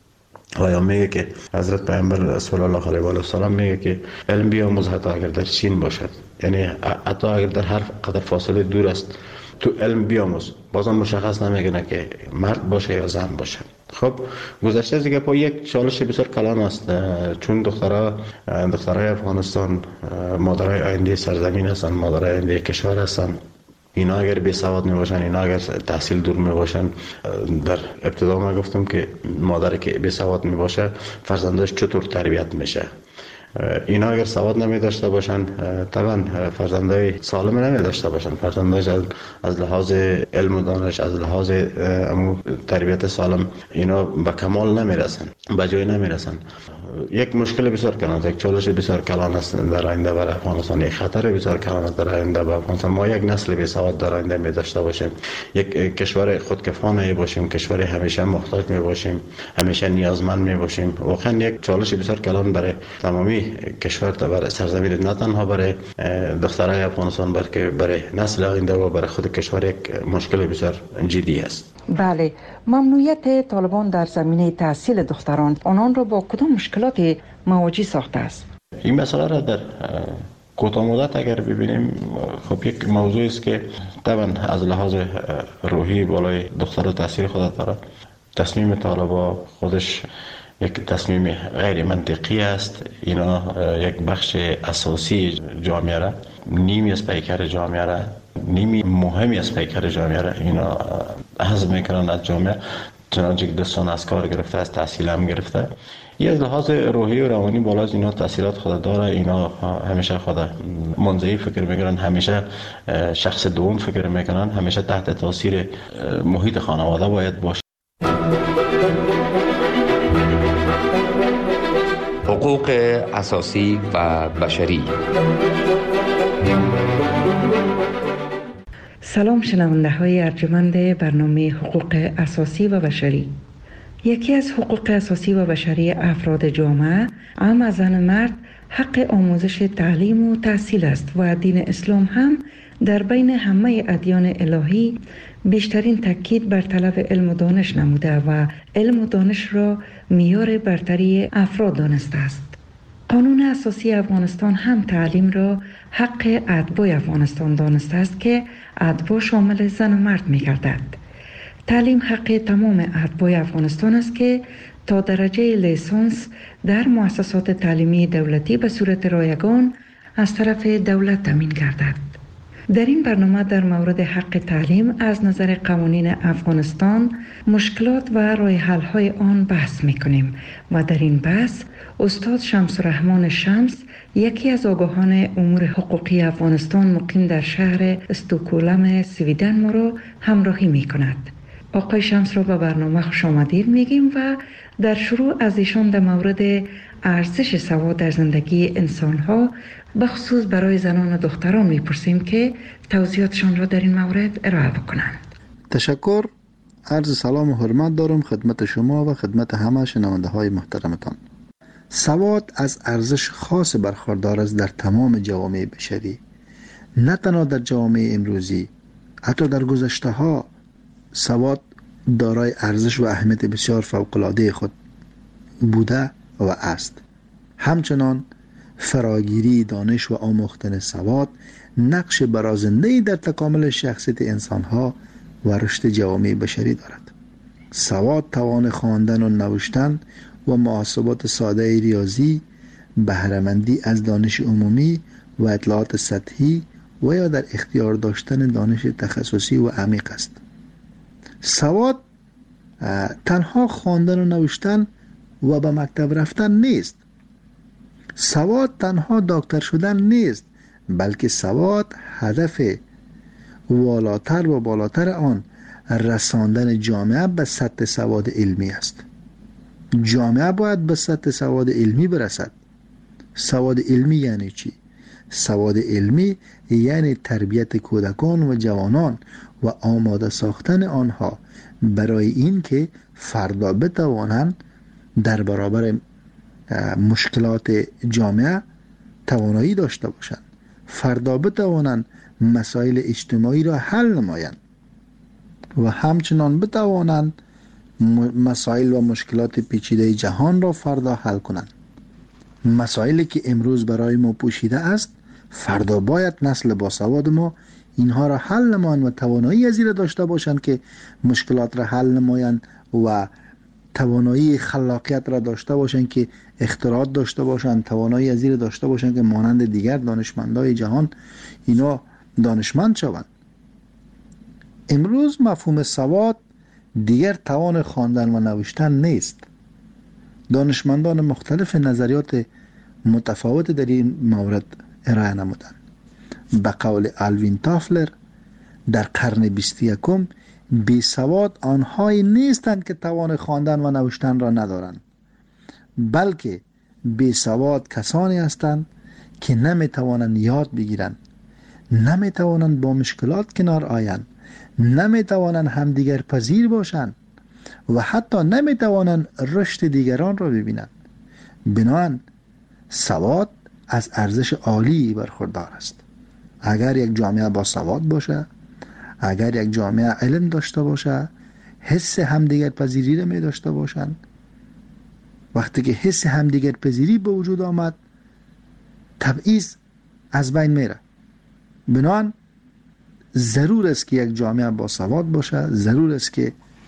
R: و یا میگه که حضرت پیامبر صلی الله علیه و آله و سلم میگه که علم بیاموز حتی اگر در چین باشد، یعنی حتی اگر در هر قدر فاصله دور است تو علم بیاموز. بازم مشخص نمیکنه که مرد باشه یا زن باشه. خب گذشته دیگه با یک چالش بسیار کلان است، چون دخترای افغانستان مادرای آینده سرزمین هستند، مادرای آینده کشور هستند. اینا اگر بی سواد می باشن، اینا اگر تحصیل دور می باشن، در ابتدا ما گفتم که مادر که بی سواد می باشه فرزندش چطور تربیت میشه. اینا اگر سواد نمی داشته باشن طبعا فرزندای سالم نمی داشته باشن، فرزنداش از لحاظ علم و دانش، از لحاظ تربیت سالم اینا به کمال نمی رسن، به جای نمی رسن. یک مشکل بسیار کلان است، یک چالش بسیار کلان است در آینده برای افغانستان، یک خطر بسیار کلان است در آینده برای افغانستان. ما یک نسل بی سواد در آینده می داشته باشیم، یک کشور خودکفا باشیم، کشور همیشه محتاج می باشیم، همیشه نیازمند می باشیم. واقعا یک چالش بسیار کلان برای تمامی کشور، برای سرزمین، نه تنها برای دخترای افغانستان بلکه برای نسل آینده و برای خود کشور یک مشکل بسیار جدی است.
K: بله، ممنوعیت طالبان در زمینه تحصیل دختران آنان را با کدام مشکلات مواجه ساخته است؟
R: این مسئله را در کوتاه مدت اگر ببینیم، خب یک موضوع است که طبعا از لحاظ روحی بالای دختر تاثیر خود داره. تصمیم طالبان خودش یک تصمیم غیر منطقی است. اینا یک بخش اساسی جامعه را، نیمی از پیکر جامعه را، نیمی مهمی از پیکر جامعه را اینا حذف میکنن از جامعه، چنانچه که دستان از کار گرفته، از تحصیل هم گرفته. یه از لحاظ روحی و روانی بالا از اینا تحصیلات خود داره. اینا همیشه خود منزوی فکر میکنن، همیشه شخص دوم فکر میکنن، همیشه تحت تاثیر محیط خانواده باید باشه.
S: حقوق اساسی و بشری.
K: سلام شنونده های ارجمند برنامه حقوق اساسی و بشری. یکی از حقوق اساسی و بشری افراد جامعه، هم از زن مرد، حق آموزش تعلیم و تحصیل است و دین اسلام هم در بین همه ادیان الهی بیشترین تاکید بر طلب علم و دانش نموده و علم و دانش را معیار برتری افراد دانسته است. قانون اساسی افغانستان هم تعلیم را حق اتباع افغانستان دانسته است که اتباع شامل زن و مرد می گردد. تعلیم حق تمام اتباع افغانستان است که تا درجه لیسانس در مؤسسات تعلیمی دولتی به صورت رایگان از طرف دولت تامین گردد. در این برنامه در مورد حق تعلیم از نظر قوانین افغانستان، مشکلات و راه حل های آن بحث می کنیم و در این بحث استاد شمس الرحمن شمس، یکی از آگاهان امور حقوقی افغانستان مقیم در شهر استکهلم سویدن ما را همراهی می کند. آقای شمس را به برنامه خوش آمدید میگیم و در شروع از ایشان در مورد ارزش سواد در زندگی انسان‌ها به خصوص برای زنان و دختران میپرسیم که توضیحاتشان را در این مورد ارائه بکنند.
T: تشکر. عرض سلام و حرمت دارم خدمت شما و خدمت همه شنونده های محترمتان. سواد از ارزش خاص برخوردار است در تمام جوامع بشری، نه تنها در جوامع امروزی، حتی در گذشته ها سواد دارای ارزش و اهمیت بسیار فوق‌العاده خود بوده و است. همچنان فراگیری دانش و آموختن سواد نقش برازنده‌ای در تکامل شخصیت انسان‌ها و رشد جوامع بشری دارد. سواد توان خواندن و نوشتن و محاسبات ساده ریاضی، بهره‌مندی از دانش عمومی و اطلاعات سطحی و یا در اختیار داشتن دانش تخصصی و عمیق است. سواد تنها خواندن و نوشتن و به مکتب رفتن نیست. سواد تنها دکتر شدن نیست، بلکه سواد هدف والاتر و بالاتر آن رساندن جامعه به سطح سواد علمی است. جامعه باید به سطح سواد علمی برسد. سواد علمی یعنی چی؟ سواد علمی یعنی تربیت کودکان و جوانان و آماده ساختن آنها برای این که فردا بتوانند در برابر مشکلات جامعه توانایی داشته باشند، فردا بتوانند مسائل اجتماعی را حل نمایند و همچنان بتوانند مسائل و مشکلات پیچیده جهان را فردا حل کنند. مسائلی که امروز برای ما پوشیده است، فردا باید نسل باسواد ما اینها را حل نمایند و توانایی از این داشته باشند که مشکلات را حل نمایند و توانایی خلاقیت را داشته باشند که اختراعات داشته باشند، توانایی از این داشته باشند که مانند دیگر دانشمندای جهان اینا دانشمند شوند. امروز مفهوم سواد دیگر توان خواندن و نوشتن نیست. دانشمندان مختلف نظریات متفاوت در این مورد ارائه نمودند. به قول آلوین تافلر در قرن 21 بی سواد آنهایی نیستند که توان خواندن و نوشتن را ندارند، بلکه بی سواد کسانی هستند که نمی توانند یاد بگیرند، نمی توانند با مشکلات کنار آیند، نمی توانند همدیگر پذیر باشند و حتی نمی توانند رشد دیگران را ببینند. بنابراین سواد از ارزش عالی برخوردار است. اگر یک جامعه با سواد باشه، اگر یک جامعه علم داشته باشه، حس همدیگر پذیری را می داشته باشند، وقتی که حس همدیگر پذیری به وجود آمد، تبعیض از بین میره. بنابراین ضرور است که یک جامعه با سواد باشه، ضرور است که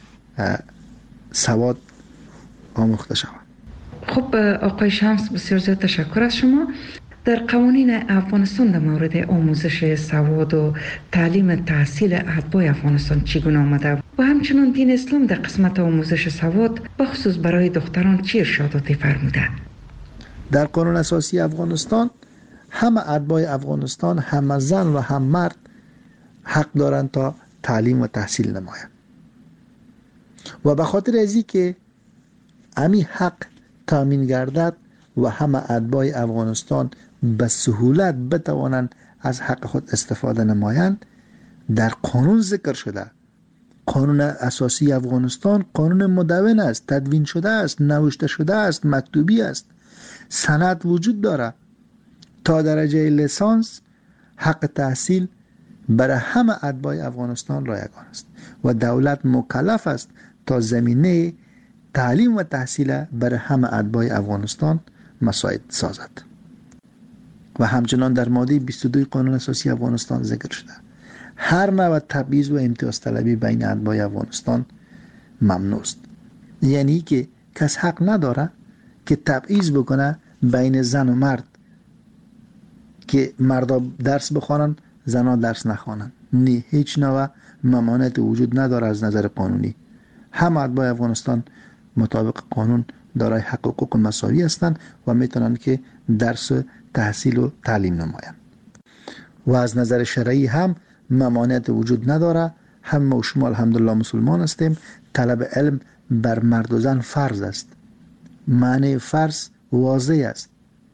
T: سواد آموخته شود.
K: خب آقای شمس، بسیار زیاد تشکر از شما. در قوانین افغانستان در مورد آموزش سواد و تعلیم تحصیل اتباع افغانستان چگونه آمده و همچنان دین اسلام در قسمت آموزش سواد بخصوص برای دختران چه ارشاداتی فرموده؟
T: در قانون اساسی افغانستان همه اتباع افغانستان، هم زن و هم مرد حق دارند تا تعلیم و تحصیل نمایند و به خاطر ازی که امی حق تامین گردد و همه اتباع افغانستان به سهولت بتوانند از حق خود استفاده نمایند، در قانون ذکر شده. قانون اساسی افغانستان قانون مدون است، تدوین شده است، نوشته شده است، مکتوبی است، سند وجود داره. تا درجه لیسانس حق تحصیل برای همه اتباع افغانستان رایگان است و دولت مکلف است تا زمینه تعلیم و تحصیل برای همه اتباع افغانستان مساعد سازد. و همچنان در ماده 22 قانون اساسی افغانستان ذکر شده هر نوع تبعیض و امتیاز طلبی بین اتباع افغانستان ممنوع است. یعنی که کس حق نداره که تبعیض بکنه بین زن و مرد، که مردا درس بخوانن زنها درس نخوانن. نه، هیچ نوع ممانعت وجود نداره از نظر قانونی. همه اتباع افغانستان مطابق قانون دارای حق و حقوق مساوی هستند و میتونن که درس تحصیل و تعلیم نمایند. و از نظر شرعی هم ممانعت وجود نداره. هم و شما الحمدلله مسلمان هستیم. طلب علم بر مرد و زن فرض است. معنی فرض واضح است.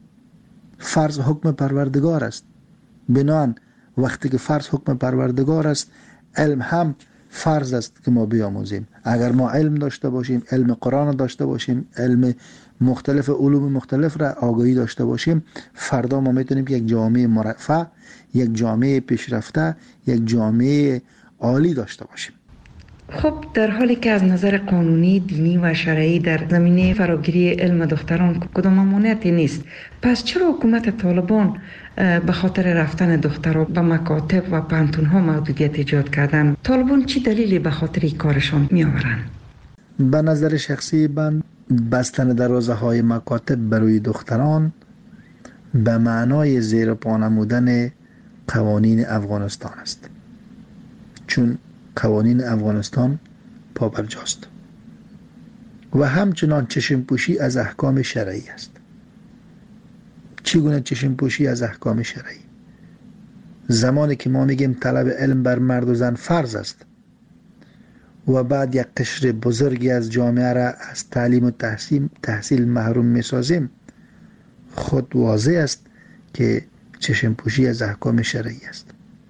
T: فرض حکم پروردگار است. بنابراین وقتی که فرض حکم پروردگار است، علم هم فرض است که ما بیاموزیم. اگر ما علم داشته باشیم، علم قرآن داشته باشیم، علم مختلف علوم مختلف را آگاهی داشته باشیم، فردا ما میتونیم یک جامعه مرفه، یک جامعه پیشرفته، یک جامعه عالی داشته باشیم.
K: خب در حالی که از نظر قانونی، دینی و شرعی در زمینه فراگیری علم دختران کدام ممانعتی نیست، پس چرا حکومت طالبان به خاطر رفتن دختران به مکاتب و پانتون‌ها محدودیت ایجاد کردن؟ طالبان چی دلیلی به خاطر این کارشان می آورن؟
T: به نظر شخصی من بستن دروازه های مکاتب برای دختران به معنای زیر پا نمودن قوانین افغانستان است، چون قوانین افغانستان پابرجاست و همچنان چشم پوشی از احکام شرعی است. چگونه چشم پوشی از احکام شرعی؟ زمانی که ما میگیم طلب علم بر مرد و زن فرض است و بعد یک قشر بزرگی از جامعه را از تعلیم و تحصیل محروم میسازیم، خود واضح است که چشم پوشی از احکام شرعی است.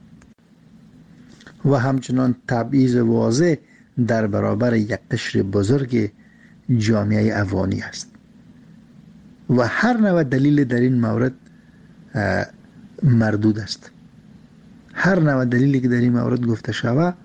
T: و همچنان تبعیض واضح در برابر یک قشر بزرگ جامعه افغانی است. و هر نوع دلیل در این مورد مردود است. هر نوع دلیلی که در این مورد گفته شود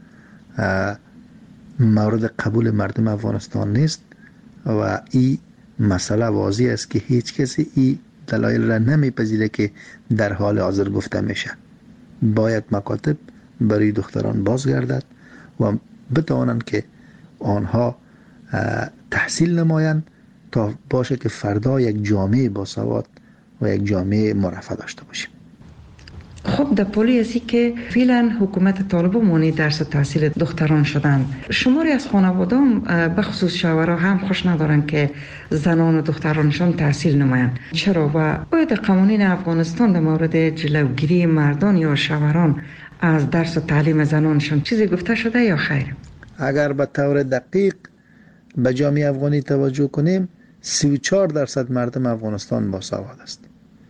T: مورد قبول مردم افغانستان نیست و این مسئله واضح است که هیچ کسی این دلایل را نمیپذیره که در حال حاضر گفته میشه. باید مکاتب برای دختران بازگردد و بتوانند که آنها تحصیل نمایند تا باشه که فردا یک جامعه باسواد و یک جامعه مرفه داشته باشیم.
K: خب در پولی هستی که فعلا حکومت طالبان مانع درس و تحصیل دختران شدن، شماری از خانوادان به خصوص شوهرها هم خوش ندارن که زنان و دخترانشان تحصیل نمایند. چرا؟ و باید قوانین افغانستان در مورد جلوگیری مردان یا شوهران از درس و تعلیم زنانشان چیزی گفته شده یا خیر؟
T: اگر به طور دقیق به جامعه افغانی توجه کنیم، 34% مردم افغانستان باسواد است.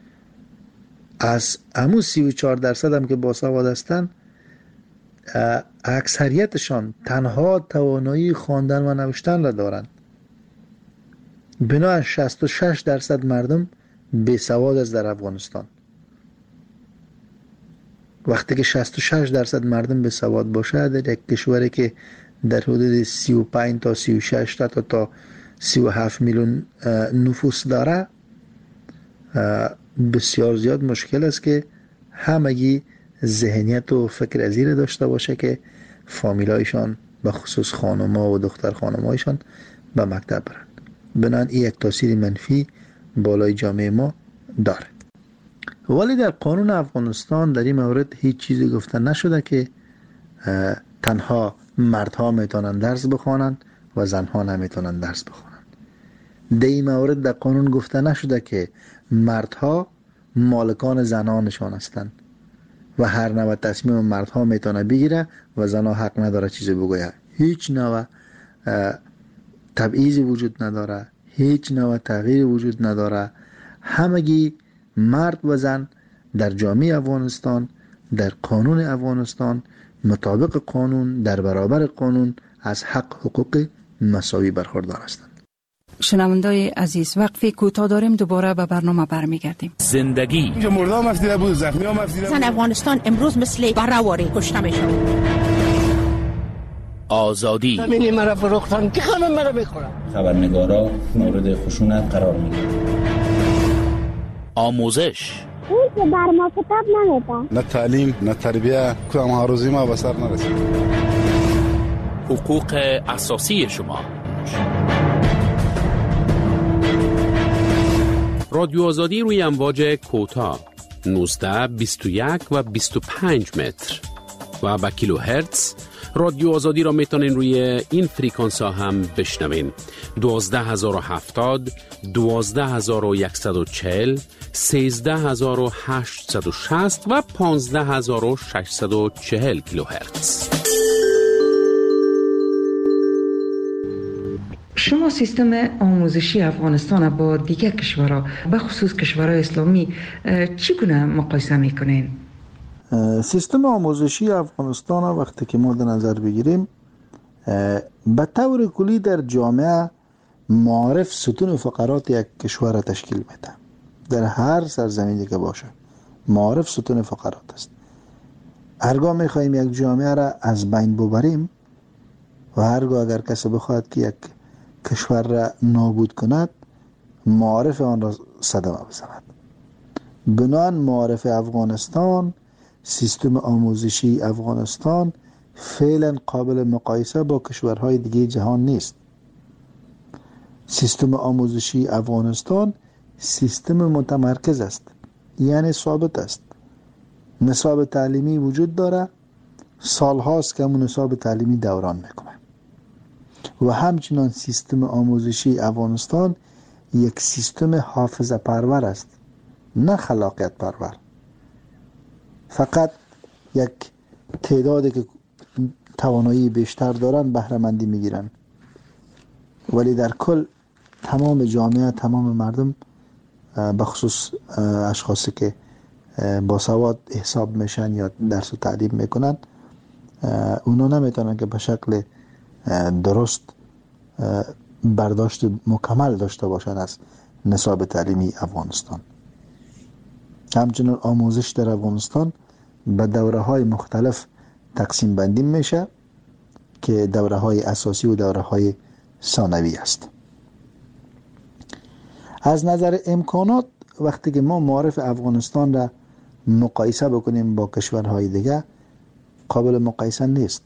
T: از همون 34% هم که باسواد هستند، اکثریتشان تنها توانایی خواندن و نوشتن را دارند. بنابراین 66% مردم بیسواد است در افغانستان. وقتی که 66% مردم بیسواد باشه در یک کشوری که در حدود 35 تا 36 تا 37 میلیون نفوس داره، بسیار زیاد مشکل است که همگی ذهنیت و فکر ازیر داشته باشه که فامیلایشان به خصوص خانم‌ها و دختر خانم‌هایشان به مکتب برند. بنابراین این یک تاثیر منفی بالای جامعه ما داره. ولی در قانون افغانستان در این مورد هیچ چیزی گفته نشده که تنها مردها میتونن درس بخوانند و زنها نمیتونن درس بخوانند. در این مورد در قانون گفته نشده که مردها مالکان زنانشان هستند و هر نوع تصمیم مردها میتونه بگیره و زنها حق نداره چیزی بگوید. هیچ نوع تبعیضی وجود نداره، هیچ نوع تغییری وجود نداره. همگی مرد و زن در جامعه افغانستان، در قانون افغانستان، مطابق قانون، در برابر قانون از حق حقوق مساوی برخوردار هستند.
K: شنوندای عزیز، وقفه کوتاه داریم، دوباره به برنامه برمیگردیم.
E: زندگی
U: اینجا مردم مفیده بود، زخمی ها مفیده بود.
V: زن افغانستان امروز مثل برهواری کشته میشن.
E: آزادی
U: زمینی مرا فروختن که همه مرا بخورن.
W: خبرنگارا مورد خشونت قرار میگیرند.
E: آموزش.
B: اون که بر ما کتاب نمیده.
U: نه تعلیم نه تربیه، کدام هاروزی ما به سر نرسید.
E: حقوق اساسی شما. رادیو آزادی روی امواج کوتاه 19، 21 و 25 متر و با کیلوهرتز. رادیو آزادی را میتونین روی این فریکانس ها هم بشنوین: 12070، 12140، 13860 و 15640 کیلوهرتز.
K: شما سیستم آموزشی افغانستان با دیگر کشورها به خصوص کشورهای اسلامی چگونه مقایسه میکنین؟
T: سیستم آموزشی افغانستان وقتی که ما در نظر بگیریم، به طور کلی در جامعه معارف ستون فقرات یک کشور را تشکیل میده. در هر سرزمینی که باشه معارف ستون فقرات است. هرگاه میخواهیم یک جامعه را از بین ببریم و هرگاه اگر کسی بخواهد که یک کشور را نابود کند، معارف آن را صدمه بزند. بنابراین معارف افغانستان، سیستم آموزشی افغانستان فعلا قابل مقایسه با کشورهای دیگه جهان نیست. سیستم آموزشی افغانستان سیستم متمرکز است، یعنی ثابت است. نصاب تعلیمی وجود داره، سالهاست که همون نصاب تعلیمی دوران میکنه. و همچنان سیستم آموزشی افغانستان یک سیستم حافظه پرور است، نه خلاقیت پرور. فقط یک تعدادی که توانایی بیشتر دارن بهره مندی میگیرن، ولی در کل تمام جامعه، تمام مردم، بخصوص اشخاصی که با سواد حساب میشن یا درس و تعلیم میکنن، اونا نمیتونن که به شکل درست برداشت مکمل داشته باشن از نصاب تعلیمی افغانستان. همچنین آموزش در افغانستان به دوره های مختلف تقسیم بندی میشه که دوره های اساسی و دوره های ثانوی است. از نظر امکانات وقتی که ما معارف افغانستان را مقایسه بکنیم با کشورهای دیگه، قابل مقایسه نیست.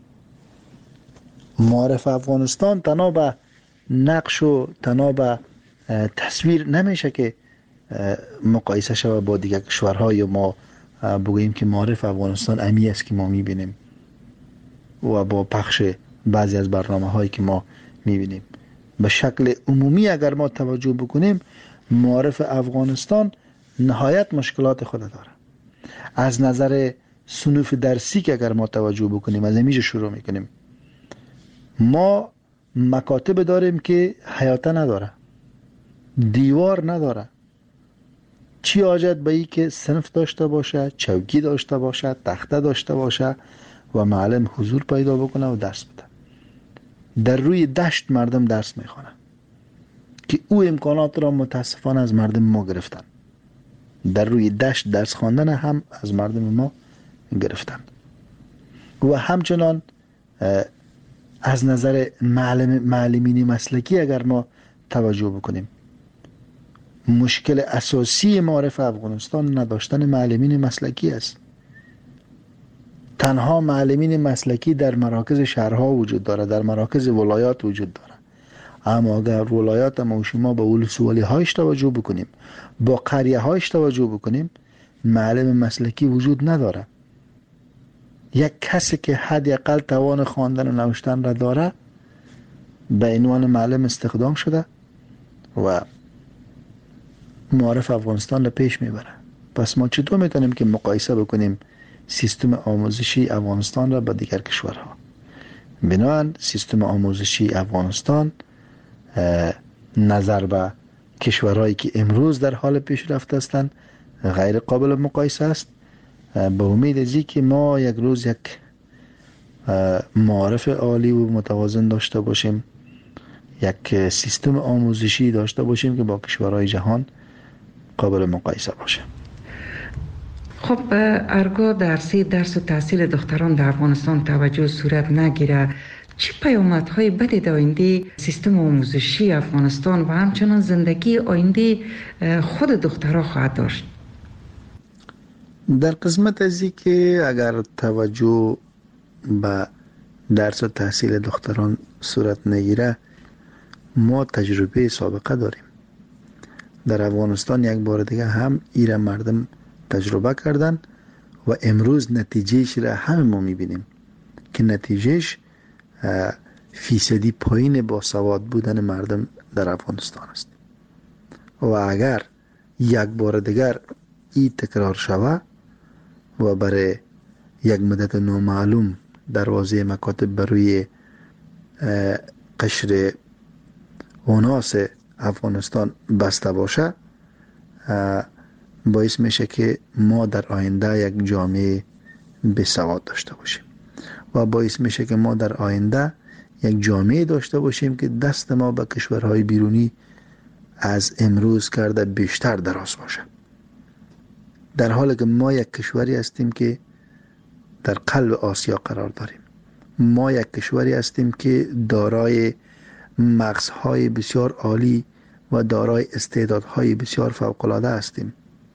T: معارف افغانستان تنها به نقش و تنها به تصویر نمیشه که مقایسه شود با دیگر کشورها، یا ما بگوییم که معارف افغانستان امی است که ما میبینیم و با پخش بعضی از برنامه هایی که ما میبینیم. به شکل عمومی اگر ما توجه بکنیم، معارف افغانستان نهایت مشکلات خود داره. از نظر صنوف درسی که اگر ما توجه بکنیم، از اینجا شروع میکنیم. ما مکاتب داریم که حیاته نداره، دیوار نداره. چی حاجت به ای که صنف داشته باشه، چوکی داشته باشه، تخته داشته باشه و معلم حضور پیدا بکنه و درس بده. در روی دشت مردم درس میخوانن که او امکانات را متاسفانه از مردم ما گرفتن. در روی دشت درس خواندن هم از مردم ما گرفتن. و همچنان از نظر معلمین مسلکی اگر ما توجه بکنیم، مشکل اساسی معارف افغانستان نداشتن معلمین مسلکی است. تنها معلمین مسلکی در مراکز شهرها وجود داره، در مراکز ولایات وجود داره. اما اگر ولایات ما و شما با ولسوالی هایش توجه بکنیم، با قریه هایش توجه بکنیم، معلم مسلکی وجود نداره. یک کسی که حداقل توان خواندن و نوشتن را داره به عنوان معلم استخدام شده و معارف افغانستان را پیش میبره. پس ما چطور میتونیم که مقایسه بکنیم سیستم آموزشی افغانستان را با دیگر کشورها؟ بنابراین سیستم آموزشی افغانستان نظر به کشورهایی که امروز در حال پیشرفت هستند غیر قابل مقایسه است. به امید ازی که ما یک روز یک معارف عالی و متوازن داشته باشیم، یک سیستم آموزشی داشته باشیم که با کشورهای جهان قابل مقایسه باشه.
K: خب ارگاه درس و تحصیل دختران در افغانستان توجه صورت نگیره، چه پیامدهای بدی در آینده سیستم آموزشی افغانستان و همچنان زندگی آینده خود دخترها خواهد داشت؟
T: در قسمت از این که اگر توجه به درس و تحصیل دختران صورت نگیره، ما تجربه سابقه داریم. در افغانستان یک بار دیگه هم ایره مردم تجربه کردن و امروز نتیجهش را همه ما میبینیم که نتیجهش فیصدی پایین با سواد بودن مردم در افغانستان است. و اگر یک بار دیگر این تکرار شود و برای یک مدت نامعلوم دروازه مکاتب بروی قشر اوناس افغانستان بسته باشه، باعث میشه که ما در آینده یک جامعه بسواد داشته باشیم و باعث میشه که ما در آینده یک جامعه داشته باشیم که دست ما به کشورهای بیرونی از امروز کرده بیشتر دراز باشه، در حالی که ما یک کشوری هستیم که در قلب آسیا قرار داریم. ما یک کشوری هستیم که دارای مغزهای بسیار عالی و دارای استعدادهای بسیار فوق‌العاده هستیم.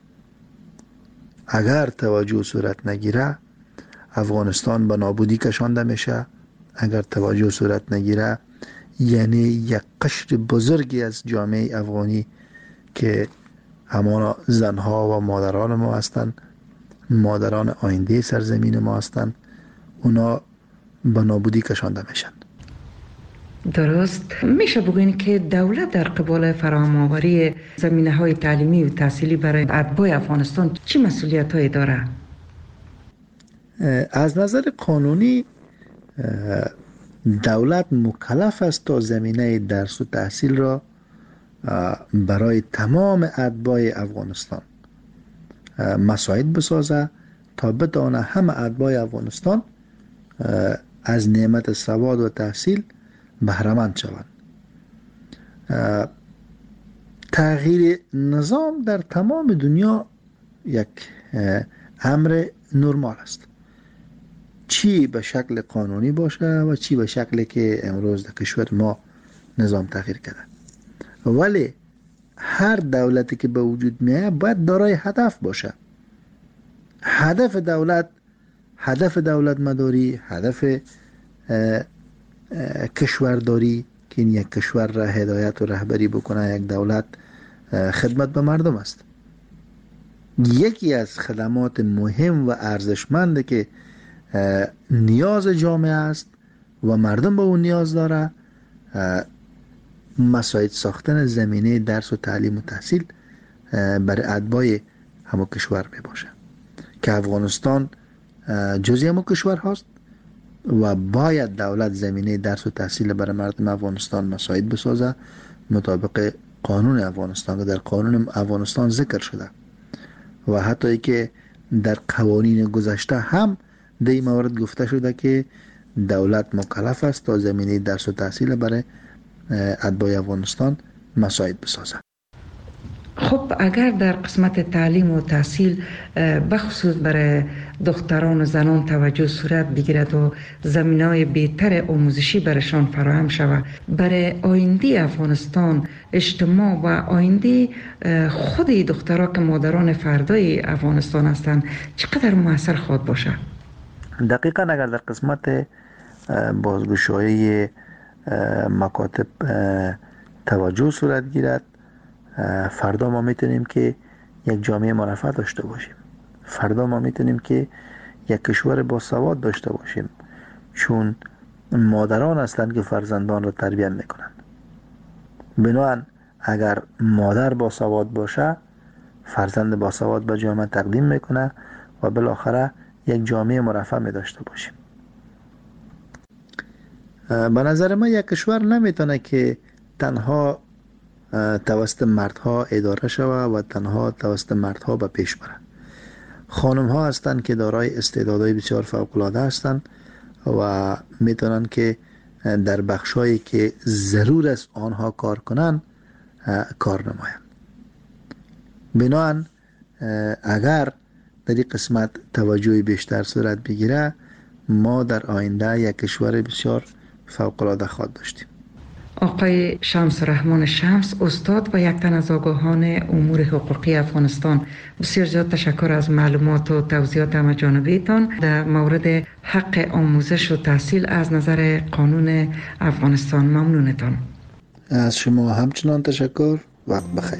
T: اگر توجه صورت نگیره، افغانستان به نابودی کشانده میشه. اگر توجه صورت نگیره، یعنی یک قشر بزرگی از جامعه افغانی که همانا زنها و مادران ما هستند، مادران آینده سرزمین ما هستند، اونا به نابودی کشانده میشن.
K: درست. میشه بگوین که دولت در قبال فراهم آوری زمینه‌های تعلیمی و تحصیلی برای اتباع افغانستان چه مسئولیت‌هایی داره؟
T: از نظر قانونی دولت مکلف است تا زمینه درس و تحصیل را برای تمام اتباع افغانستان مساعد بسازه تا بتوانه همه اتباع افغانستان از نعمت سواد و تحصیل بهره‌مند شوند. تغییر نظام در تمام دنیا یک امر نرمال است، چی به شکل قانونی باشه و چی به شکلی که امروز در کشور ما نظام تغییر کرده. ولی هر دولتی که به وجود میاد باید دارای هدف باشه. هدف دولت مداری، هدف کشورداری که این یک کشور را هدایت و رهبری بکنه، یک دولت خدمت به مردم است. یکی از خدمات مهم و ارزشمند که نیاز جامعه است و مردم به اون نیاز داره، مساعد ساختن زمینه درس و تعلیم و تحصیل برای اتباع همون کشور می باشه که افغانستان جزئی همون کشور هست و باید دولت زمینه درس و تحصیل برای مردم افغانستان مساعد بسازه مطابق قانون افغانستان که در قانون افغانستان ذکر شده و حتی ای که در قوانین گذشته هم در این مورد گفته شده که دولت مکلف است تا زمینه درس و تحصیل برای اتباع افغانستان مساعد بسازه.
K: خب اگر در قسمت تعلیم و تحصیل بخصوص برای دختران و زنان توجه صورت بگیرد و زمینه‌های بهتر آموزشی برایشان فراهم شود، برای آینده افغانستان، اجتماع و آینده خود دخترها که مادران فردای افغانستان هستند چقدر موثر خواهد باشه؟
T: دقیقاً اگر در قسمت بازگشایی مکاتب توجه صورت گیرد، فردا ما میتونیم که یک جامعه مرفه داشته باشیم. فردا ما میتونیم که یک کشور با سواد داشته باشیم، چون مادران هستند که فرزندان را تربیت میکنند. بنابراین اگر مادر با سواد باشه، فرزند با سواد به جامعه تقدیم میکنه و بالاخره یک جامعه مرفه می داشته باشیم. به نظر من یک کشور نمیتونه که تنها توسط مردها اداره شود و تنها توسط مردها به پیش بره. خانم ها هستند که دارای استعدادهای بسیار فوق العاده هستند و میتونن که در بخشایی که ضرور است آنها کار کنند کار نمایند. بنابراین اگر در این قسمت توجه بیشتر صورت بگیره، ما در آینده یک کشور بسیار فوق العاده خواهد داشتیم.
K: آقای شمس رحمان شمس، استاد و یک تن از آگاهان امور حقوقی افغانستان، بسیار زیاد تشکر از معلومات و توضیحات همه‌جانبه‌تان در مورد حق آموزش و تحصیل از نظر قانون افغانستان. ممنونتان.
T: از شما همچنان تشکر. وقت بخیر.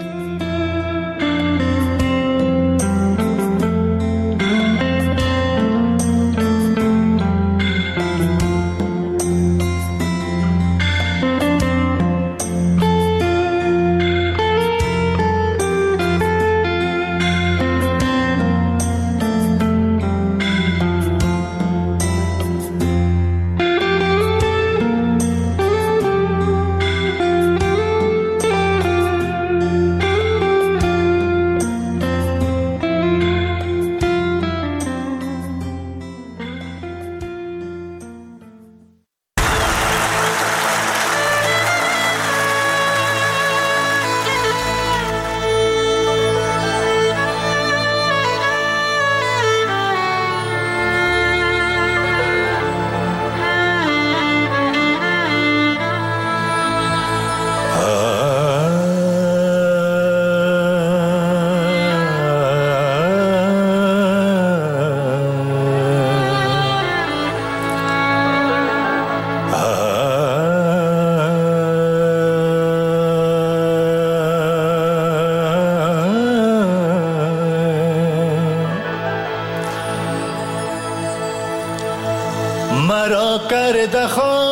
C: مرا کرده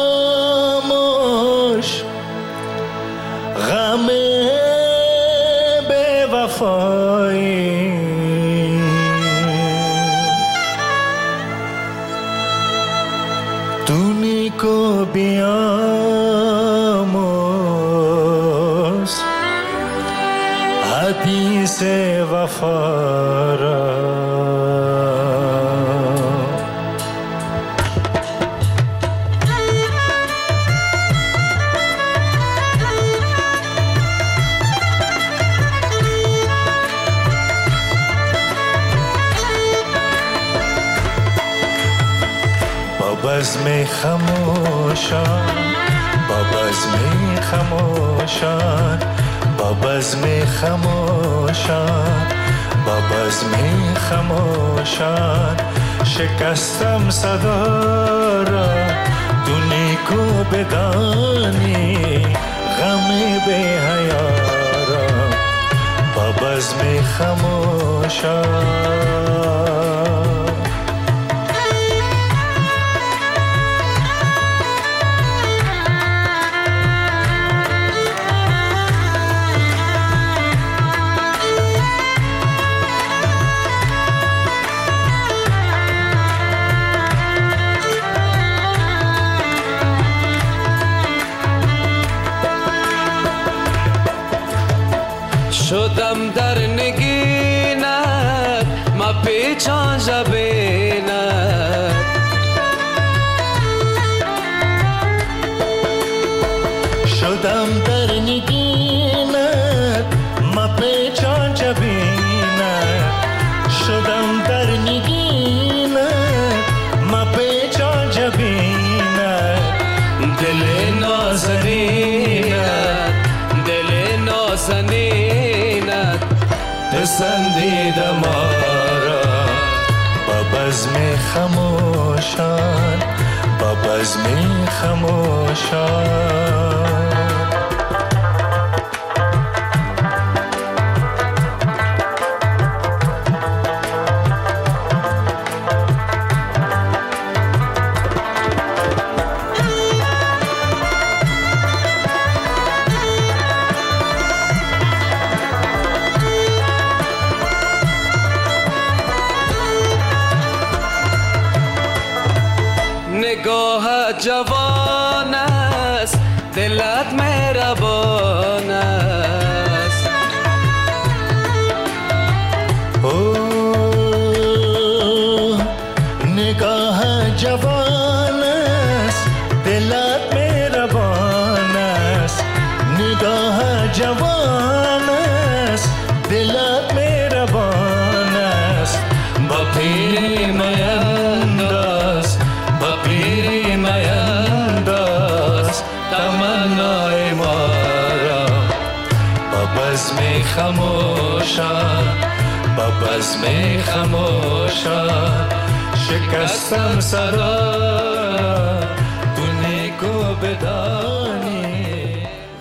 C: خاموش غم بے وفایی، دونی کو بیاموز حدیث وفا را. بزم خموشان، با بزم خموشان، با بزم خموشان، با بزم خموشان، شکستم صدا را دونی کو بدانی غم بی حیا را. با بزم خموشان،
D: شدم در نگینت ما پیچان جبینت،
C: شدم در نگینت ما پیچان جبینت، شدم در نگینت ما پیچان جبینت،
D: دل نازنینت دل نازنینت
C: پسندیده ما را. با بزم خموشان، با بزم خموشان،
D: نگاه جوان است دلت مهربان است،
C: نگاه جوان است دلت مهربان است، نگاه جوان است دلت مهربان است. با پیری مینداز، با پیری مینداز، بزم خموشا با بزم خموشا شکستم صدا تو نیکو بدار